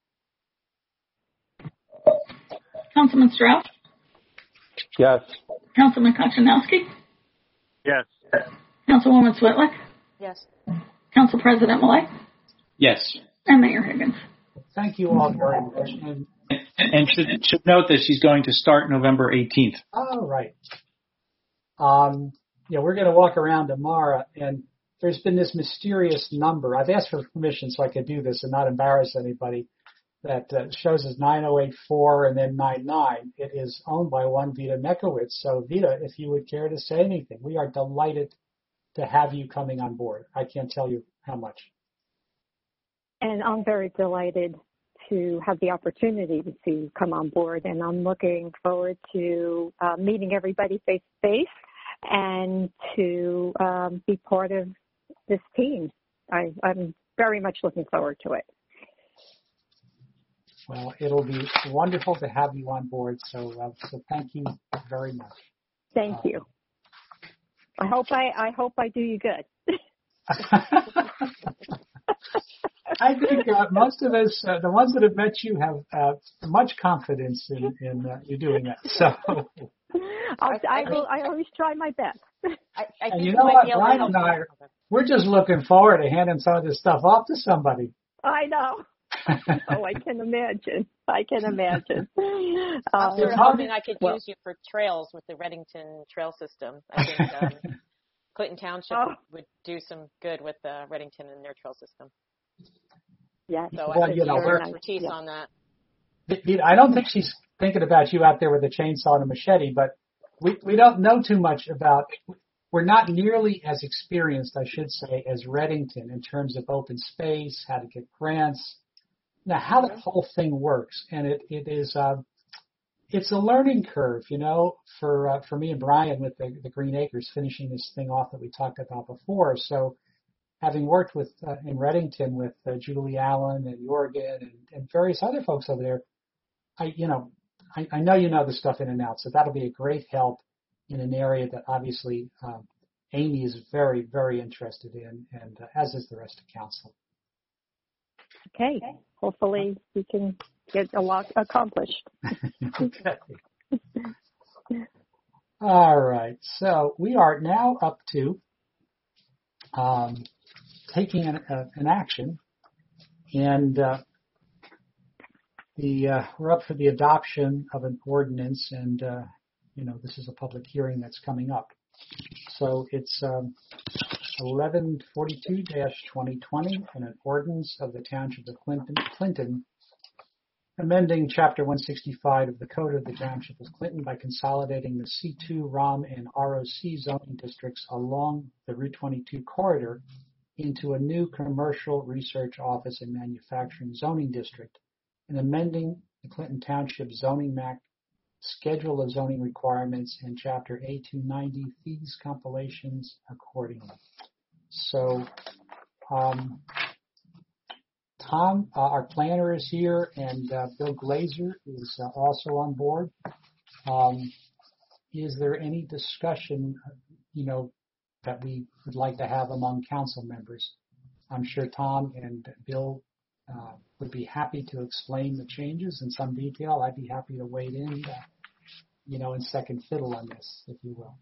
Speaker 3: Councilman Strauss,
Speaker 7: Yes.
Speaker 3: Councilman Kochanowski,
Speaker 4: Yes.
Speaker 3: Councilwoman Switlick,
Speaker 5: Yes.
Speaker 3: Council President Malay,
Speaker 1: Yes.
Speaker 3: and Mayor Higgins.
Speaker 2: Thank you all very much. And
Speaker 1: And should should note that she's going to start November eighteenth.
Speaker 2: all right. Um, you know, we're going to walk around tomorrow, and there's been this mysterious number. I've asked for permission so I could do this and not embarrass anybody. That uh, shows as nine oh eight four and then nine nine. It is owned by one Vita Mekowitz. So Vita, if you would care to say anything, we are delighted to have you coming on board. I can't tell you how much.
Speaker 8: And I'm very delighted to have the opportunity to come on board, and I'm looking forward to uh, meeting everybody face to face and to um, be part of this team. I, I'm very much looking forward to it.
Speaker 2: Well, it'll be wonderful to have you on board. So, uh, so thank you very much.
Speaker 8: Thank uh, you. I hope I, I hope I do you good.
Speaker 2: I think uh, most of us, uh, the ones that have met you, have uh, much confidence in, in uh, you doing that. So,
Speaker 8: I'll, I, I will. I always try my best.
Speaker 5: I, I
Speaker 2: and
Speaker 5: think
Speaker 2: you know what, Brian and I, are, we're just looking forward to handing some of this stuff off to somebody.
Speaker 8: I know. Oh, I can imagine. I can imagine.
Speaker 5: I'm
Speaker 8: Um,
Speaker 5: sort of hoping I could
Speaker 8: well,
Speaker 5: use you for trails with the Reddington trail system. I think um, Clinton Township
Speaker 8: oh.
Speaker 5: would do some good with uh, Reddington and their trail system.
Speaker 8: Yeah.
Speaker 5: So
Speaker 2: well,
Speaker 5: I think
Speaker 2: you know,
Speaker 5: your
Speaker 2: we're,
Speaker 5: expertise
Speaker 8: yeah.
Speaker 5: on that.
Speaker 2: I don't think she's thinking about you out there with a chainsaw and a machete, but we, we don't know too much about, we're not nearly as experienced, I should say, as Reddington in terms of open space, how to get grants, now how the whole thing works. And it, it is, uh, it's a learning curve, you know, for, uh, for me and Brian with the, the Green Acres finishing this thing off that we talked about before. So having worked with, uh, in Reddington with uh, Julie Allen and Jorgen and, and various other folks over there, I, you know, I, I know you know the stuff in and out, so that'll be a great help in an area that obviously um, Amy is very, very interested in, and uh, as is the rest of council.
Speaker 8: Okay. Hopefully we can get a lot accomplished.
Speaker 2: Okay. All right. So we are now up to um, taking an, uh, an action, and uh, the uh, we're up for the adoption of an ordinance, and uh, you know this is a public hearing that's coming up. So it's um, eleven forty-two dash twenty twenty, and an ordinance of the Township of Clinton, Clinton, amending Chapter one sixty-five of the Code of the Township of Clinton by consolidating the C two, R O M, and R O C zoning districts along the Route twenty-two corridor into a new commercial research office and manufacturing zoning district, and amending the Clinton Township zoning map, schedule of zoning requirements, and Chapter A two ninety fees compilations accordingly. So, um, Tom, uh, our planner, is here, and uh, Bill Glazer is uh, also on board. Um, is there any discussion, you know, that we would like to have among council members? I'm sure Tom and Bill uh, would be happy to explain the changes in some detail. I'd be happy to wade in, uh, you know, in second fiddle on this, if you will.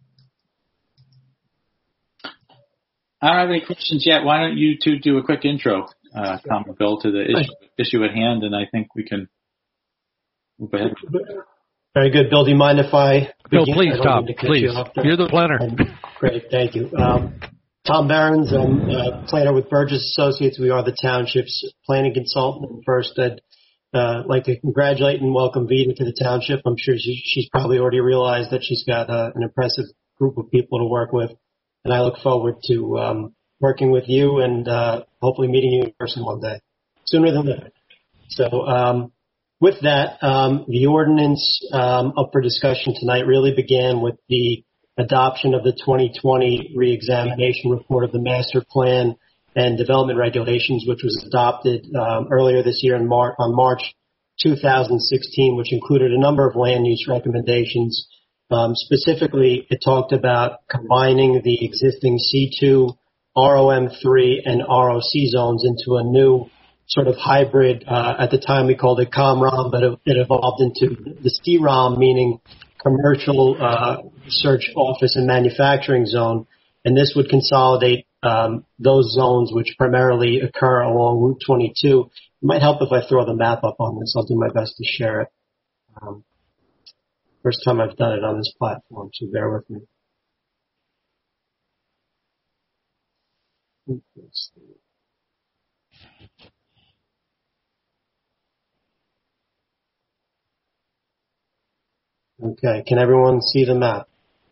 Speaker 1: I don't have any questions yet. Why don't you two do a quick intro, uh, Tom and Bill, to the issue, issue at hand, and I think we can move ahead.
Speaker 9: Very good. Bill, do you mind if I
Speaker 10: Bill,
Speaker 9: begin?
Speaker 10: please
Speaker 9: I
Speaker 10: stop. Please.
Speaker 9: You
Speaker 10: You're the planner.
Speaker 9: Um, great. Thank you. Um, Tom Barons, I'm a planner with Burgess Associates. We are the township's planning consultant. And first, I'd uh, like to congratulate and welcome Vita to the township. I'm sure she, she's probably already realized that she's got uh, an impressive group of people to work with. And I look forward to um, working with you and uh, hopefully meeting you in person one day, sooner than later. So um, with that, um, the ordinance um, up for discussion tonight really began with the adoption of the twenty twenty reexamination report of the master plan and development regulations, which was adopted um, earlier this year in Mar- on March two thousand sixteen, which included a number of land use recommendations. Um, specifically, it talked about combining the existing C two, R O M three, and R O C zones into a new sort of hybrid. Uh, at the time, we called it COMROM, but it, it evolved into the C ROM, meaning Commercial uh, Research Office and Manufacturing Zone. And this would consolidate um, those zones which primarily occur along Route twenty-two. It might help if I throw the map up on this. I'll do my best to share it. Um, First time I've done it on this platform, so bear with me. Okay, can everyone see the map?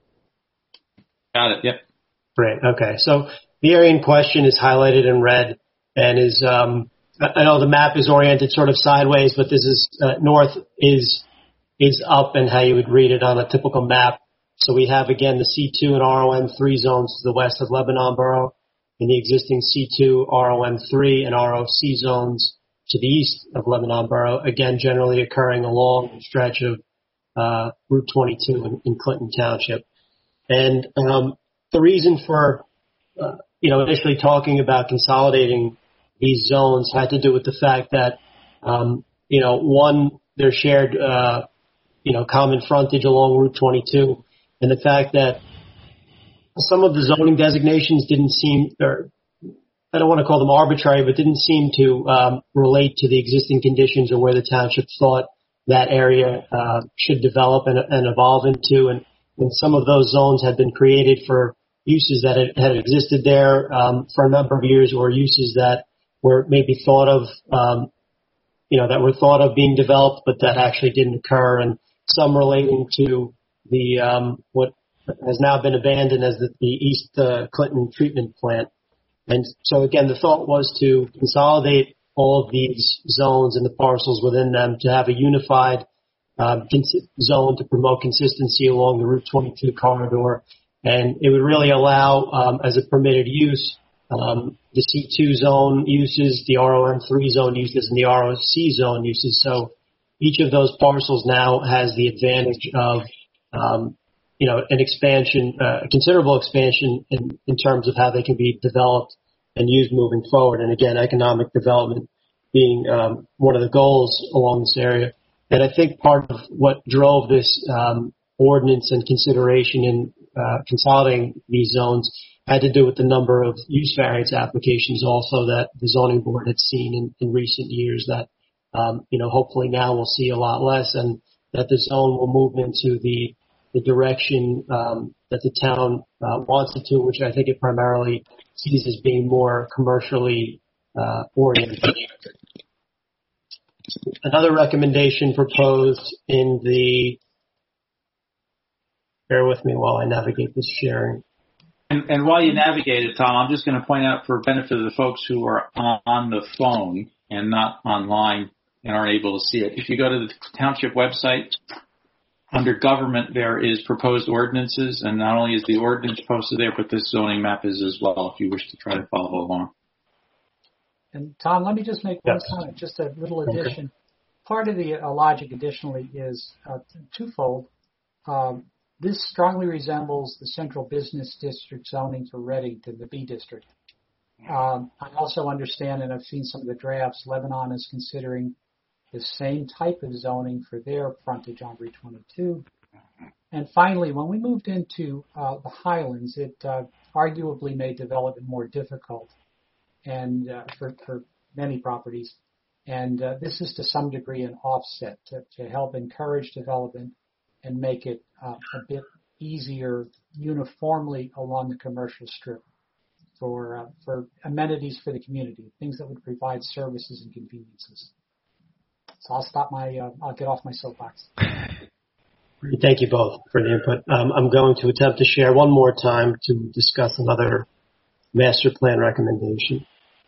Speaker 1: Got it, yep.
Speaker 9: Great, okay. So the area in question is highlighted in red and is, um, I know the map is oriented sort of sideways, but this is, uh, north is, is up and how you would read it on a typical map. So we have, again, the C two and R O M three zones to the west of Lebanon Borough, and the existing C two, R O M three, and R O C zones to the east of Lebanon Borough, again, generally occurring along the stretch of uh, Route twenty-two in, in Clinton Township. And um, the reason for, uh, you know, initially talking about consolidating these zones had to do with the fact that, um, you know, one, they're shared, uh, you know, common frontage along Route twenty-two, and the fact that some of the zoning designations didn't seem, or I don't want to call them arbitrary, but didn't seem to um, relate to the existing conditions or where the township thought that area uh, should develop and, and evolve into. And, and some of those zones had been created for uses that had, had existed there um, for a number of years, or uses that were maybe thought of, um, you know, that were thought of being developed, but that actually didn't occur. And some relating to the um, what has now been abandoned as the, the East uh, Clinton treatment plant. And so, again, the thought was to consolidate all of these zones and the parcels within them to have a unified um, cons- zone to promote consistency along the Route twenty-two corridor. And it would really allow, um, as a permitted use, um, the C two zone uses, the R O M three zone uses, and the R O C zone uses. So each of those parcels now has the advantage of um, you know, an expansion, uh, a considerable expansion in, in terms of how they can be developed and used moving forward. And again, economic development being um, one of the goals along this area. And I think part of what drove this um, ordinance and consideration in uh, consolidating these zones had to do with the number of use variance applications also that the zoning board had seen in, in recent years that, um, you know, hopefully now we'll see a lot less, and that the zone will move into the the direction um, that the town uh, wants it to, which I think it primarily sees as being more commercially uh, oriented. Another recommendation proposed in the, bear with me while I navigate this sharing.
Speaker 1: And, and while you navigate it, Tom, I'm just going to point out for benefit of the folks who are on the phone and not online and aren't able to see it, if you go to the township website, under government, there is proposed ordinances, and not only is the ordinance posted there, but this zoning map is as well, if you wish to try to follow along.
Speaker 2: And Tom, let me just make one
Speaker 9: Yes.
Speaker 2: comment, just a little addition.
Speaker 9: Okay.
Speaker 2: Part of the uh, logic additionally is uh, twofold. Um, this strongly resembles the central business district zoning for Reddington, the B district. Um, I also understand, and I've seen some of the drafts, Lebanon is considering the same type of zoning for their frontage on Route twenty-two. And finally, when we moved into uh, the Highlands, it uh, arguably made development more difficult and uh, for, for many properties. And uh, this is to some degree an offset to, to help encourage development and make it uh, a bit easier uniformly along the commercial strip for uh, for amenities for the community, things that would provide services and conveniences. So I'll stop my, uh, I'll get off my soapbox.
Speaker 9: Thank you both for the input. Um, I'm going to attempt to share one more time to discuss another master plan recommendation.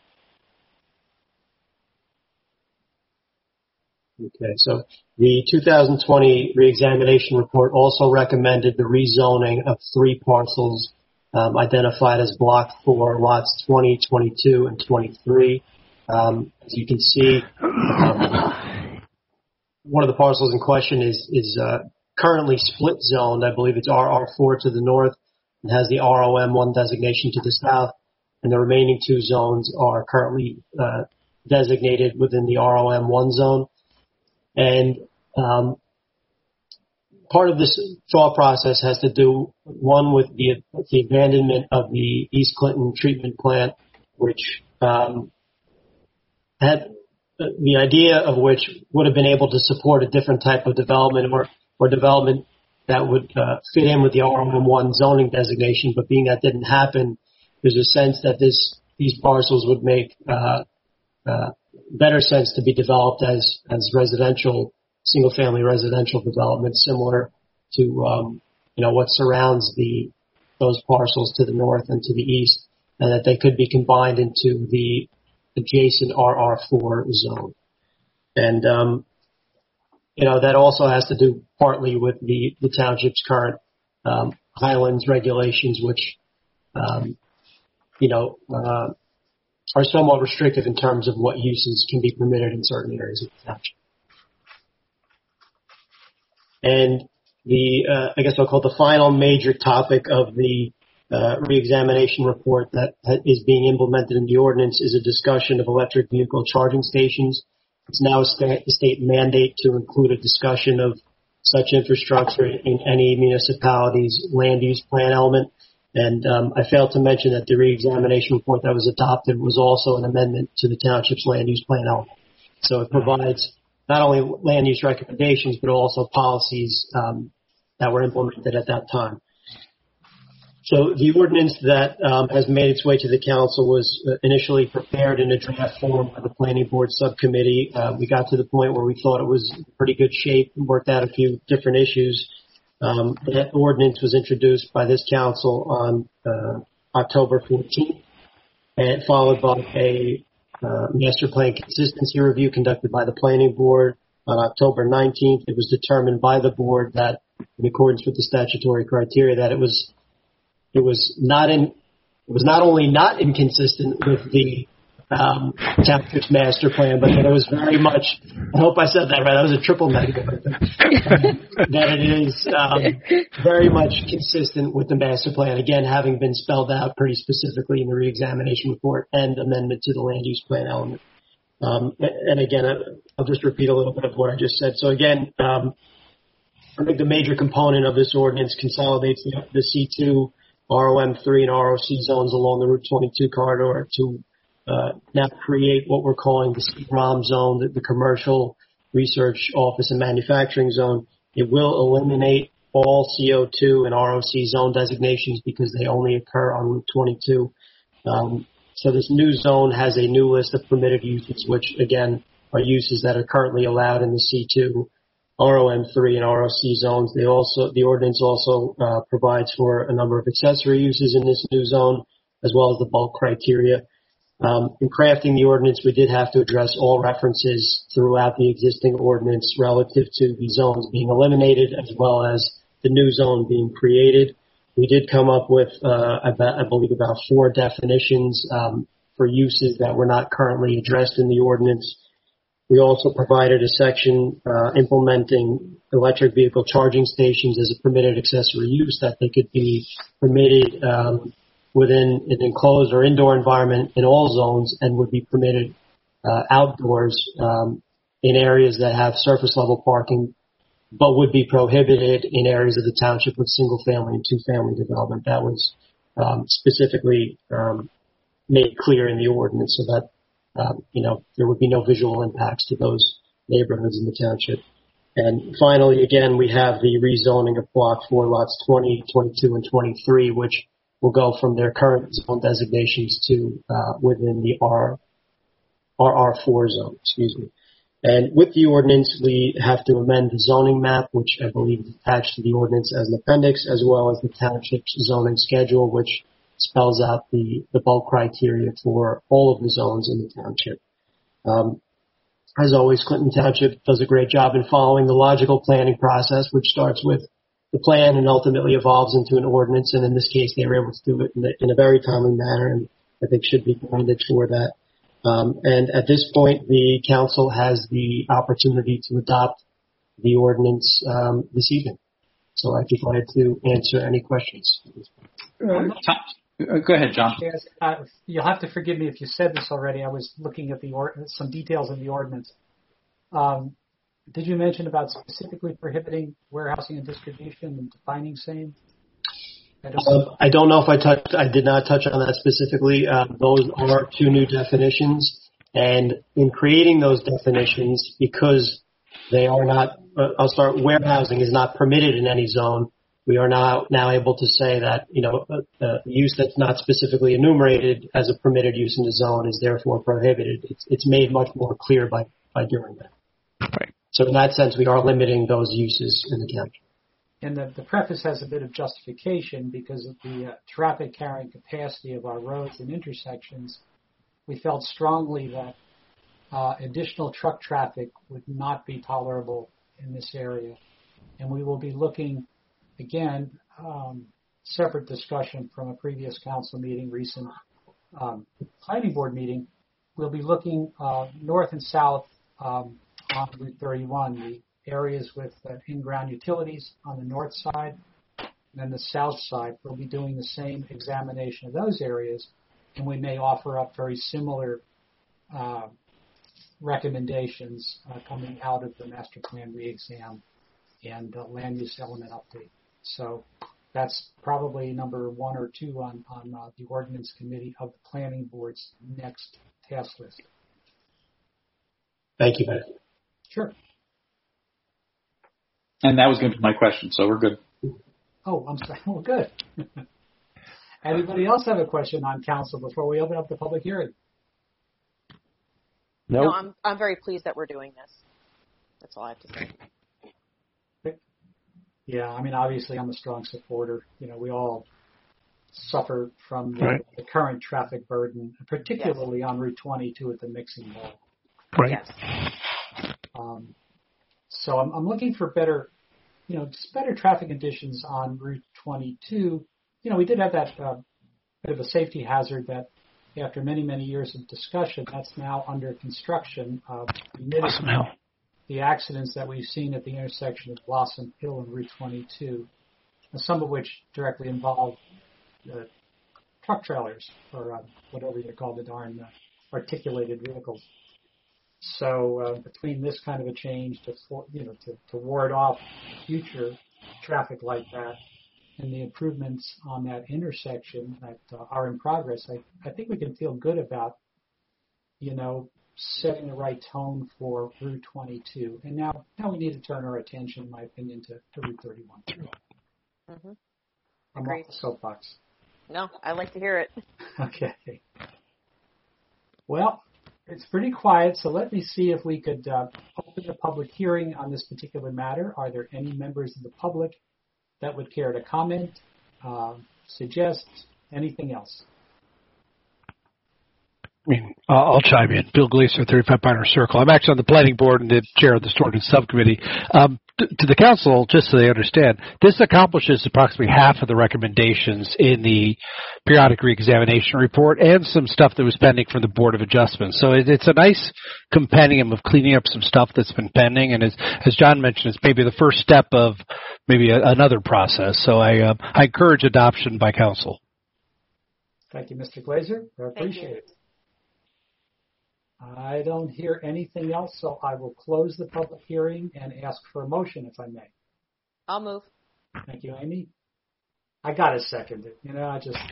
Speaker 9: Okay, so the two thousand twenty reexamination report also recommended the rezoning of three parcels um, identified as block four, lots twenty, twenty-two, and twenty-three. Um, as you can see, um, one of the parcels in question is, is uh, currently split zoned. I believe it's R R four to the north and has the R O M one designation to the south, and the remaining two zones are currently uh, designated within the R O M one zone. And um, part of this thought process has to do, one, with the, the abandonment of the East Clinton treatment plant, which um, had the idea of which would have been able to support a different type of development or, or development that would uh, fit in with the R O M one zoning designation. But being that didn't happen, there's a sense that this these parcels would make uh, uh, better sense to be developed as as residential, single-family residential development, similar to um, you know what surrounds the those parcels to the north and to the east, and that they could be combined into the adjacent R R four zone. And um, you know that also has to do partly with the the township's current um, Highlands regulations, which um, you know. Uh, are somewhat restrictive in terms of what uses can be permitted in certain areas of the township. And the, uh, I guess I'll call it the final major topic of the uh, reexamination report that is being implemented in the ordinance is a discussion of electric vehicle charging stations. It's now a state, a state mandate to include a discussion of such infrastructure in any municipality's land use plan element. And um, I failed to mention that the reexamination report that was adopted was also an amendment to the township's land use plan element. So it provides not only land use recommendations, but also policies um, that were implemented at that time. So the ordinance that um, has made its way to the council was initially prepared in a draft form by the planning board subcommittee. Uh, we got to the point where we thought it was in pretty good shape and worked out a few different issues. Um, that ordinance was introduced by this council on uh, October fourteenth, and followed by a uh, master plan consistency review conducted by the planning board on October nineteenth. It was determined by the board that, in accordance with the statutory criteria, that it was it was not in it was not only not inconsistent with the um, township's master plan, but that it was very much, I hope I said that right, that was a triple negative, I think, that it is um, very much consistent with the master plan, again, having been spelled out pretty specifically in the reexamination report and amendment to the land use plan element. Um, and again, I'll just repeat a little bit of what I just said. So again, um, I think the major component of this ordinance consolidates the, the C two, R O M three, and R O C zones along the Route twenty-two corridor to Uh, now create what we're calling the C ROM zone, the, the commercial research office and manufacturing zone. It will eliminate all C O two and R O C zone designations because they only occur on Route twenty-two. Um, so this new zone has a new list of permitted uses, which again are uses that are currently allowed in the C two, R O M three, and R O C zones. They also, the ordinance also uh, provides for a number of accessory uses in this new zone, as well as the bulk criteria. Um, in crafting the ordinance, we did have to address all references throughout the existing ordinance relative to the zones being eliminated as well as the new zone being created. We did come up with, uh, about, I believe, about four definitions um, for uses that were not currently addressed in the ordinance. We also provided a section uh, implementing electric vehicle charging stations as a permitted accessory use, that they could be permitted um, within an enclosed or indoor environment in all zones and would be permitted uh, outdoors um, in areas that have surface level parking, but would be prohibited in areas of the township with single family and two family development. That was um, specifically um, made clear in the ordinance so that um, you know there would be no visual impacts to those neighborhoods in the township. And finally, again, we have the rezoning of block four lots twenty, twenty-two, and twenty-three, which will go from their current zone designations to uh, within the R R four zone, excuse me. And with the ordinance, we have to amend the zoning map, which I believe is attached to the ordinance as an appendix, as well as the township's zoning schedule, which spells out the, the bulk criteria for all of the zones in the township. Um, as always, Clinton Township does a great job in following the logical planning process, which starts with the plan and ultimately evolves into an ordinance. And in this case, they were able to do it in a, in a very timely manner, and I think should be commended for that. Um, and at this point, the council has the opportunity to adopt the ordinance um, this evening. So I'd be glad to answer any questions.
Speaker 1: Um, go ahead, John.
Speaker 2: Yes, uh, you'll have to forgive me if you said this already. I was looking at the or- some details in the ordinance. Um, Did you mention about specifically prohibiting warehousing and distribution and defining same? I don't,
Speaker 9: uh, I don't know if I touched, I did not touch on that specifically. Uh, those are two new definitions. And in creating those definitions, because they are not, uh, I'll start, warehousing is not permitted in any zone. we are now now able to say that, you know, a, a use that's not specifically enumerated as a permitted use in the zone is therefore prohibited. It's, it's made much more clear by, by doing that.
Speaker 10: Right.
Speaker 9: So in that sense, we are limiting those uses in the county.
Speaker 2: And the, the preface has a bit of justification because of the uh, traffic carrying capacity of our roads and intersections. We felt strongly that uh, additional truck traffic would not be tolerable in this area. And we will be looking, again, um, separate discussion from a previous council meeting, recent um, planning board meeting. We'll be looking uh, north and south um, on Route thirty-one, the areas with uh, in-ground utilities on the north side, and then the south side. We'll be doing the same examination of those areas, and we may offer up very similar uh, recommendations uh, coming out of the master plan re-exam and uh, land use element update. So that's probably number one or two on, on uh, the ordinance committee of the planning board's next task list.
Speaker 9: Thank you, Ben.
Speaker 2: Sure.
Speaker 1: And that was going to be my question, so we're good.
Speaker 2: Oh, I'm sorry. Well, good. Anybody else have a question on council before we open up the public hearing?
Speaker 7: Nope.
Speaker 5: No, I'm I'm very pleased that we're doing this. That's all I have to say.
Speaker 2: Yeah, I mean, obviously, I'm a strong supporter. You know, we all suffer from the,
Speaker 10: Right.
Speaker 2: the current traffic burden, particularly yes. on Route twenty-two at the mixing hole.
Speaker 10: Right.
Speaker 5: Yes.
Speaker 2: Um, so I'm, I'm looking for better, you know, just better traffic conditions on Route twenty-two. You know, we did have that uh, bit of a safety hazard that after many, many years of discussion, that's now under construction. Uh,
Speaker 10: Blossom Hill.
Speaker 2: The accidents that we've seen at the intersection of Blossom Hill and Route twenty-two, and some of which directly involve uh, truck trailers or uh, whatever you call the darn uh, articulated vehicles. So uh, between this kind of a change to, for, you know, to, to ward off future traffic like that and the improvements on that intersection that uh, are in progress, I, I think we can feel good about, you know, setting the right tone for Route twenty-two. And now, now we need to turn our attention, in my opinion, to, to Route thirty-one.
Speaker 5: Mm-hmm.
Speaker 2: I'm
Speaker 5: Agreed.
Speaker 2: off the soapbox.
Speaker 5: No, I like to hear it.
Speaker 2: Okay. Well, it's pretty quiet, so let me see if we could uh, open a public hearing on this particular matter. Are there any members of the public that would care to comment, uh, suggest, anything else?
Speaker 10: I mean, uh, I'll chime in. Bill Gleason, thirty-five Pioneer Circle. I'm actually on the planning board and the chair of the ordinance subcommittee. Um, to, to the council, just so they understand, this accomplishes approximately half of the recommendations in the periodic reexamination report and some stuff that was pending from the Board of Adjustment. So it, it's a nice compendium of cleaning up some stuff that's been pending. And as, as John mentioned, it's maybe the first step of maybe a, another process. So I, uh, I encourage adoption by council.
Speaker 2: Thank you, Mister Glazer. I appreciate it. I don't hear anything else, so I will close the public hearing and ask for a motion, if I may.
Speaker 5: I'll move.
Speaker 2: Thank you, Amy. I got to second it. You know, I just...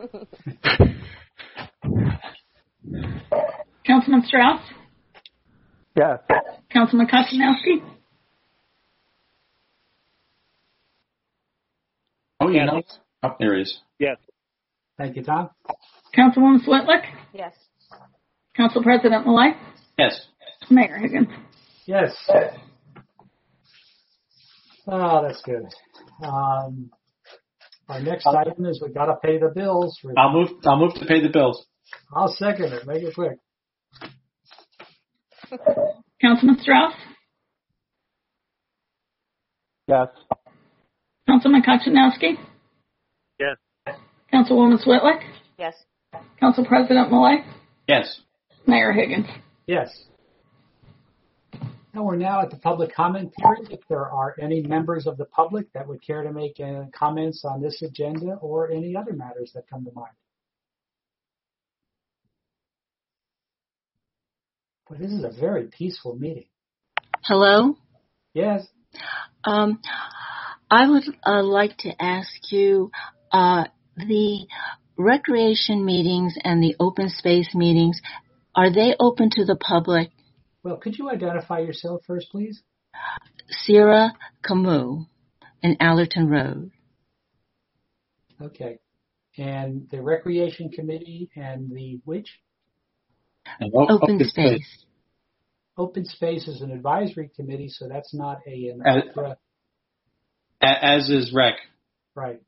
Speaker 3: Councilman Strauss?
Speaker 7: Yes.
Speaker 3: Councilman Kochanowski?
Speaker 1: Oh, yeah. No. Oh, there he is.
Speaker 4: Yes.
Speaker 2: Thank you, Tom.
Speaker 3: Councilwoman Switlick?
Speaker 5: Yes.
Speaker 3: Council President Malloy?
Speaker 1: Yes.
Speaker 3: Mayor Higgins?
Speaker 2: Yes. Oh, that's good. Um, our next item is we got to pay the bills.
Speaker 1: I'll move. I'll move to pay the bills.
Speaker 2: I'll second it. Make it quick.
Speaker 3: Councilman Strauss?
Speaker 7: Yes.
Speaker 3: Councilman Kochanowski?
Speaker 4: Yes.
Speaker 3: Councilwoman Switlick?
Speaker 5: Yes.
Speaker 3: Council President Malloy?
Speaker 1: Yes.
Speaker 3: Mayor Higgins?
Speaker 2: Yes. And we're now at the public comment period. If there are any members of the public that would care to make uh, comments on this agenda or any other matters that come to mind. But this is a very peaceful meeting.
Speaker 11: Hello?
Speaker 2: Yes.
Speaker 11: Um, I would uh, like to ask you, uh, the recreation meetings and the open space meetings, are they open to the public?
Speaker 2: Well, could you identify yourself first, please?
Speaker 11: Sierra Camus in Allerton Road.
Speaker 2: Okay. And the Recreation Committee and the which?
Speaker 1: And o-
Speaker 11: Open
Speaker 1: open
Speaker 11: space.
Speaker 1: space.
Speaker 2: Open Space is an advisory committee, so that's not a an
Speaker 1: As,
Speaker 2: opera.
Speaker 1: a- as is rec.
Speaker 2: Right.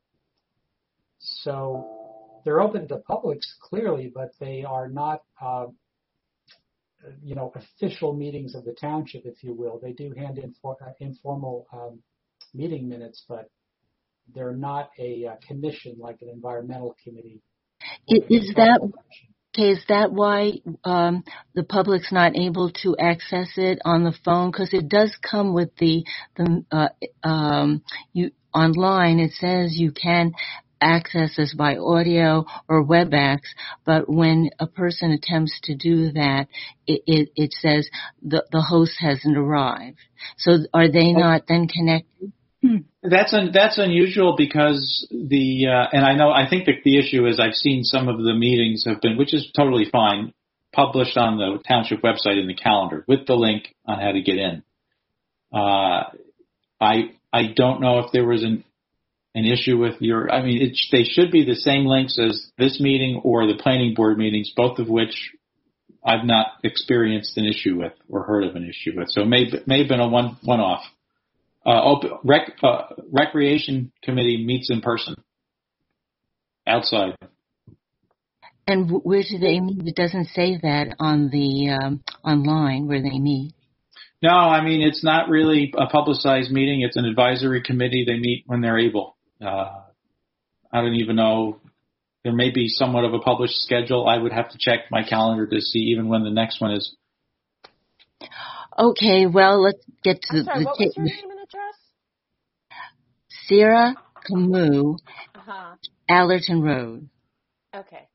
Speaker 2: So they're open to the public clearly, but they are not, uh, you know, official meetings of the township, if you will. They do hand in for, uh, informal um, meeting minutes, but they're not a uh, commission like an environmental committee.
Speaker 11: Is, is that okay? Is that why um, the public's not able to access it on the phone? Because it does come with the the uh, um, you online. It says you can access this by audio or WebEx, but when a person attempts to do that, it, it, it says the the host hasn't arrived. So are they not then connected?
Speaker 1: That's un, that's unusual because the uh, and I know I think that the issue is I've seen some of the meetings have been, which is totally fine, published on the township website in the calendar with the link on how to get in. Uh, I I don't know if there was an an issue with your. I mean, it, they should be the same links as this meeting or the planning board meetings, both of which I've not experienced an issue with or heard of an issue with. So it may may have been a one one off. Uh, open, rec, uh, recreation committee meets in person, outside.
Speaker 11: And where do they meet? It doesn't say that on the um, online where they meet.
Speaker 1: No, I mean it's not really a publicized meeting. It's an advisory committee. They meet when they're able. Uh, I don't even know. There may be somewhat of a published schedule. I would have to check my calendar to see even when the next one is.
Speaker 11: Okay, well let's get to
Speaker 5: I'm
Speaker 11: the.
Speaker 5: sorry,
Speaker 11: the
Speaker 5: what was your name and address?
Speaker 11: Sarah Camus,
Speaker 5: Uh-huh.
Speaker 11: Allerton Road.
Speaker 5: Okay.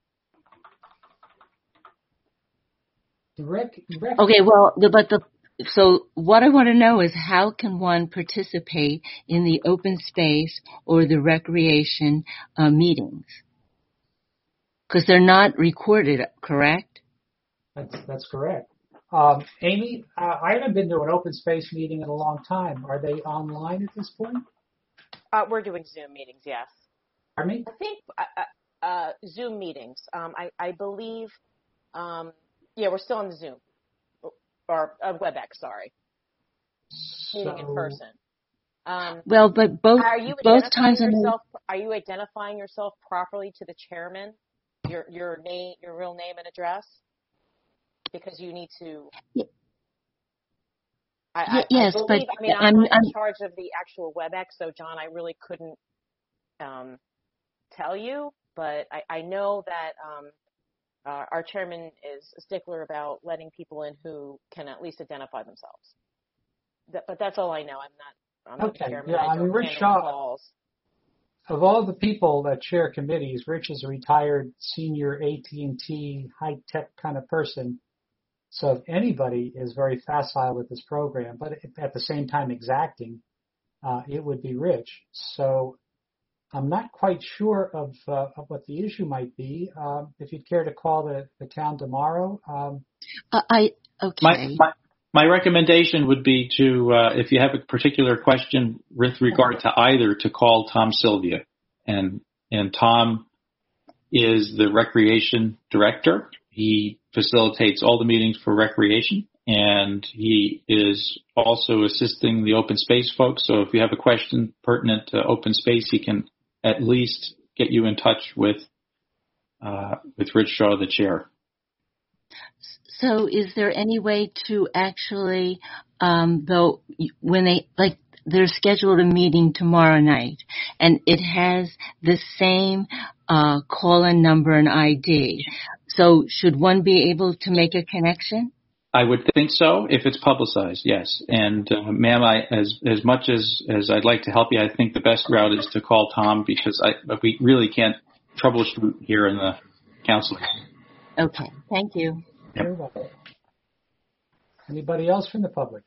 Speaker 2: The rec, rec,
Speaker 11: Okay, well, the, but the so what I want to know is how can one participate in the open space or the recreation uh, meetings? Because they're not recorded, correct?
Speaker 2: That's that's correct. Um, Amy, uh, I haven't been to an open space meeting in a long time. Are they online at this point?
Speaker 5: Uh, we're doing Zoom meetings, yes.
Speaker 2: Pardon me?
Speaker 5: I think uh, uh, Zoom meetings. Um, I, I believe, um, yeah, we're still on the Zoom or uh, WebEx. Sorry, meeting
Speaker 2: So,
Speaker 5: in person. Um,
Speaker 11: Well, but both
Speaker 5: are you
Speaker 11: both
Speaker 5: identifying
Speaker 11: times.
Speaker 5: yourself? Are you identifying yourself properly to the chairman? Your your name, your real name and address, because you need to.
Speaker 11: Yeah.
Speaker 5: I,
Speaker 11: Y-
Speaker 5: I,
Speaker 11: yes,
Speaker 5: I
Speaker 11: but
Speaker 5: believe. I mean, I'm,
Speaker 11: I'm,
Speaker 5: not in
Speaker 11: I'm
Speaker 5: charge of the actual WebEx, so John, I really couldn't um, tell you. But I, I know that um, uh, our chairman is a stickler about letting people in who can at least identify themselves. That, but that's all I know. I'm not. I'm not
Speaker 2: okay.
Speaker 5: the chairman.
Speaker 2: Yeah,
Speaker 5: I
Speaker 2: I
Speaker 5: don't
Speaker 2: mean, Rich
Speaker 5: handle
Speaker 2: Shaw,
Speaker 5: calls.
Speaker 2: of all the people that chair committees, Rich is a retired senior A T and T high-tech kind of person. So if anybody is very facile with this program, but at the same time exacting, uh, it would be Rich. So I'm not quite sure of, uh, of what the issue might be. Um, if you'd care to call the, the town tomorrow. Um,
Speaker 11: I, I okay.
Speaker 1: My, my, my recommendation would be to, uh, if you have a particular question with regard to either, to call Tom Sylvia. And, and Tom is the recreation director. He facilitates all the meetings for recreation, and he is also assisting the open space folks. So if you have a question pertinent to open space, he can at least get you in touch with uh, with Rich Shaw, the chair.
Speaker 11: So is there any way to actually, um, though, when they, like, they're scheduled a meeting tomorrow night, and it has the same uh, call-in number and I D. So should one be able to make a connection?
Speaker 1: I would think so if it's publicized, yes. And uh, ma'am, I, as as much as, as I'd like to help you, I think the best route is to call Tom because I we really can't troubleshoot here in the council.
Speaker 11: Okay, thank you.
Speaker 1: Yep.
Speaker 2: You're welcome. Anybody else from the public?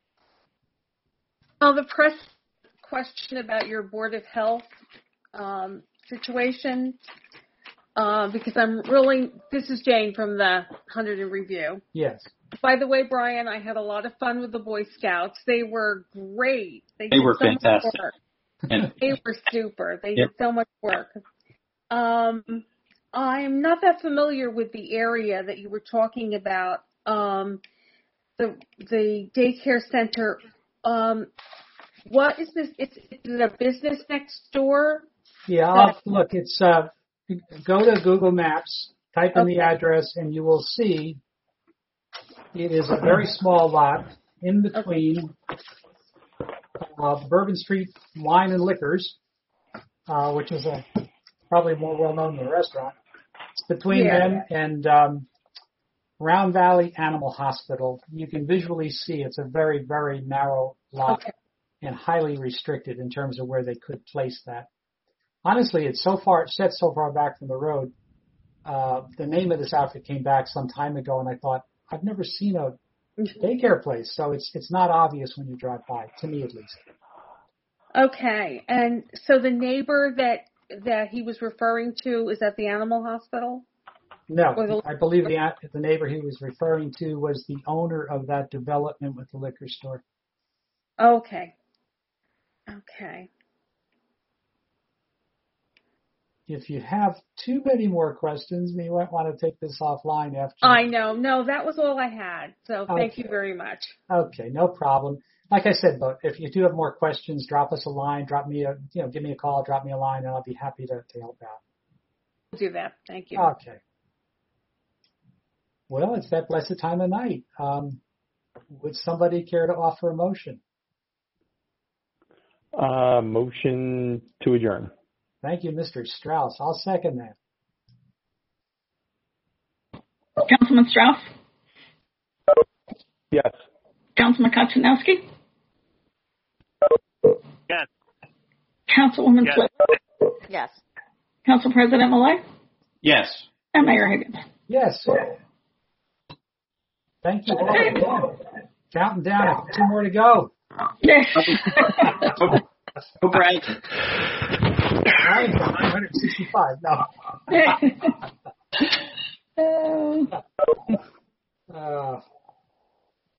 Speaker 12: Oh, the press question about your Board of Health um, situation, uh, because I'm really, this is Jane from the Hunterdon Review.
Speaker 2: Yes.
Speaker 12: By the way, Brian, I had a lot of fun with the Boy Scouts. They were great. They,
Speaker 1: They
Speaker 12: did
Speaker 1: were
Speaker 12: so
Speaker 1: fantastic.
Speaker 12: much work.
Speaker 1: And,
Speaker 12: They were super. They
Speaker 1: yep.
Speaker 12: did so much work. Um, I'm not that familiar with the area that you were talking about. Um, the the daycare center. Um, what is this? It's, is it a business next door?
Speaker 2: Yeah, I'll, look, it's uh, go to Google Maps, type in
Speaker 12: Okay.
Speaker 2: the address, and you will see it is a very small lot in between uh, Bourbon Street Wine and Liquors, uh, which is a probably more well known than the restaurant. It's between
Speaker 12: Yeah.
Speaker 2: them and um, Round Valley Animal Hospital. You can visually see it's a very, very narrow lot
Speaker 12: Okay.
Speaker 2: and highly restricted in terms of where they could place that. Honestly, it's so far, it's set so far back from the road. Uh, the name of this outfit came back some time ago, and I thought, I've never seen a daycare place, so it's it's not obvious when you drive by, to me at least.
Speaker 12: Okay. And so the neighbor that that he was referring to is at the animal hospital?
Speaker 2: No,
Speaker 12: Or the-
Speaker 2: I believe the the neighbor he was referring to was the owner of that development with the liquor store.
Speaker 12: Okay. Okay.
Speaker 2: If you have too many more questions, you might want to take this offline after.
Speaker 12: I know. No, that was all I had. So thank
Speaker 2: Okay.
Speaker 12: you very much.
Speaker 2: Okay, no problem. Like I said, but if you do have more questions, drop us a line, drop me a, you know, give me a call, drop me a line, and I'll be happy to, to help out.
Speaker 12: I'll do that. Thank you.
Speaker 2: Okay. Well, it's that blessed time of night. Um, would somebody care to offer a motion?
Speaker 7: Uh, motion to adjourn.
Speaker 2: Thank you, Mister Strauss. I'll second that.
Speaker 3: Councilman Strauss,
Speaker 7: Yes.
Speaker 3: Councilman Kochanowski,
Speaker 4: Yes.
Speaker 3: Councilwoman
Speaker 4: Yes.
Speaker 3: Flip,
Speaker 5: Yes.
Speaker 3: Council President Malloy,
Speaker 1: Yes.
Speaker 3: and Mayor Higgins.
Speaker 2: Yes. Thank you all again. Counting down. Two more to go.
Speaker 3: Yes.
Speaker 1: Go Brad.
Speaker 2: nine hundred sixty-five. No.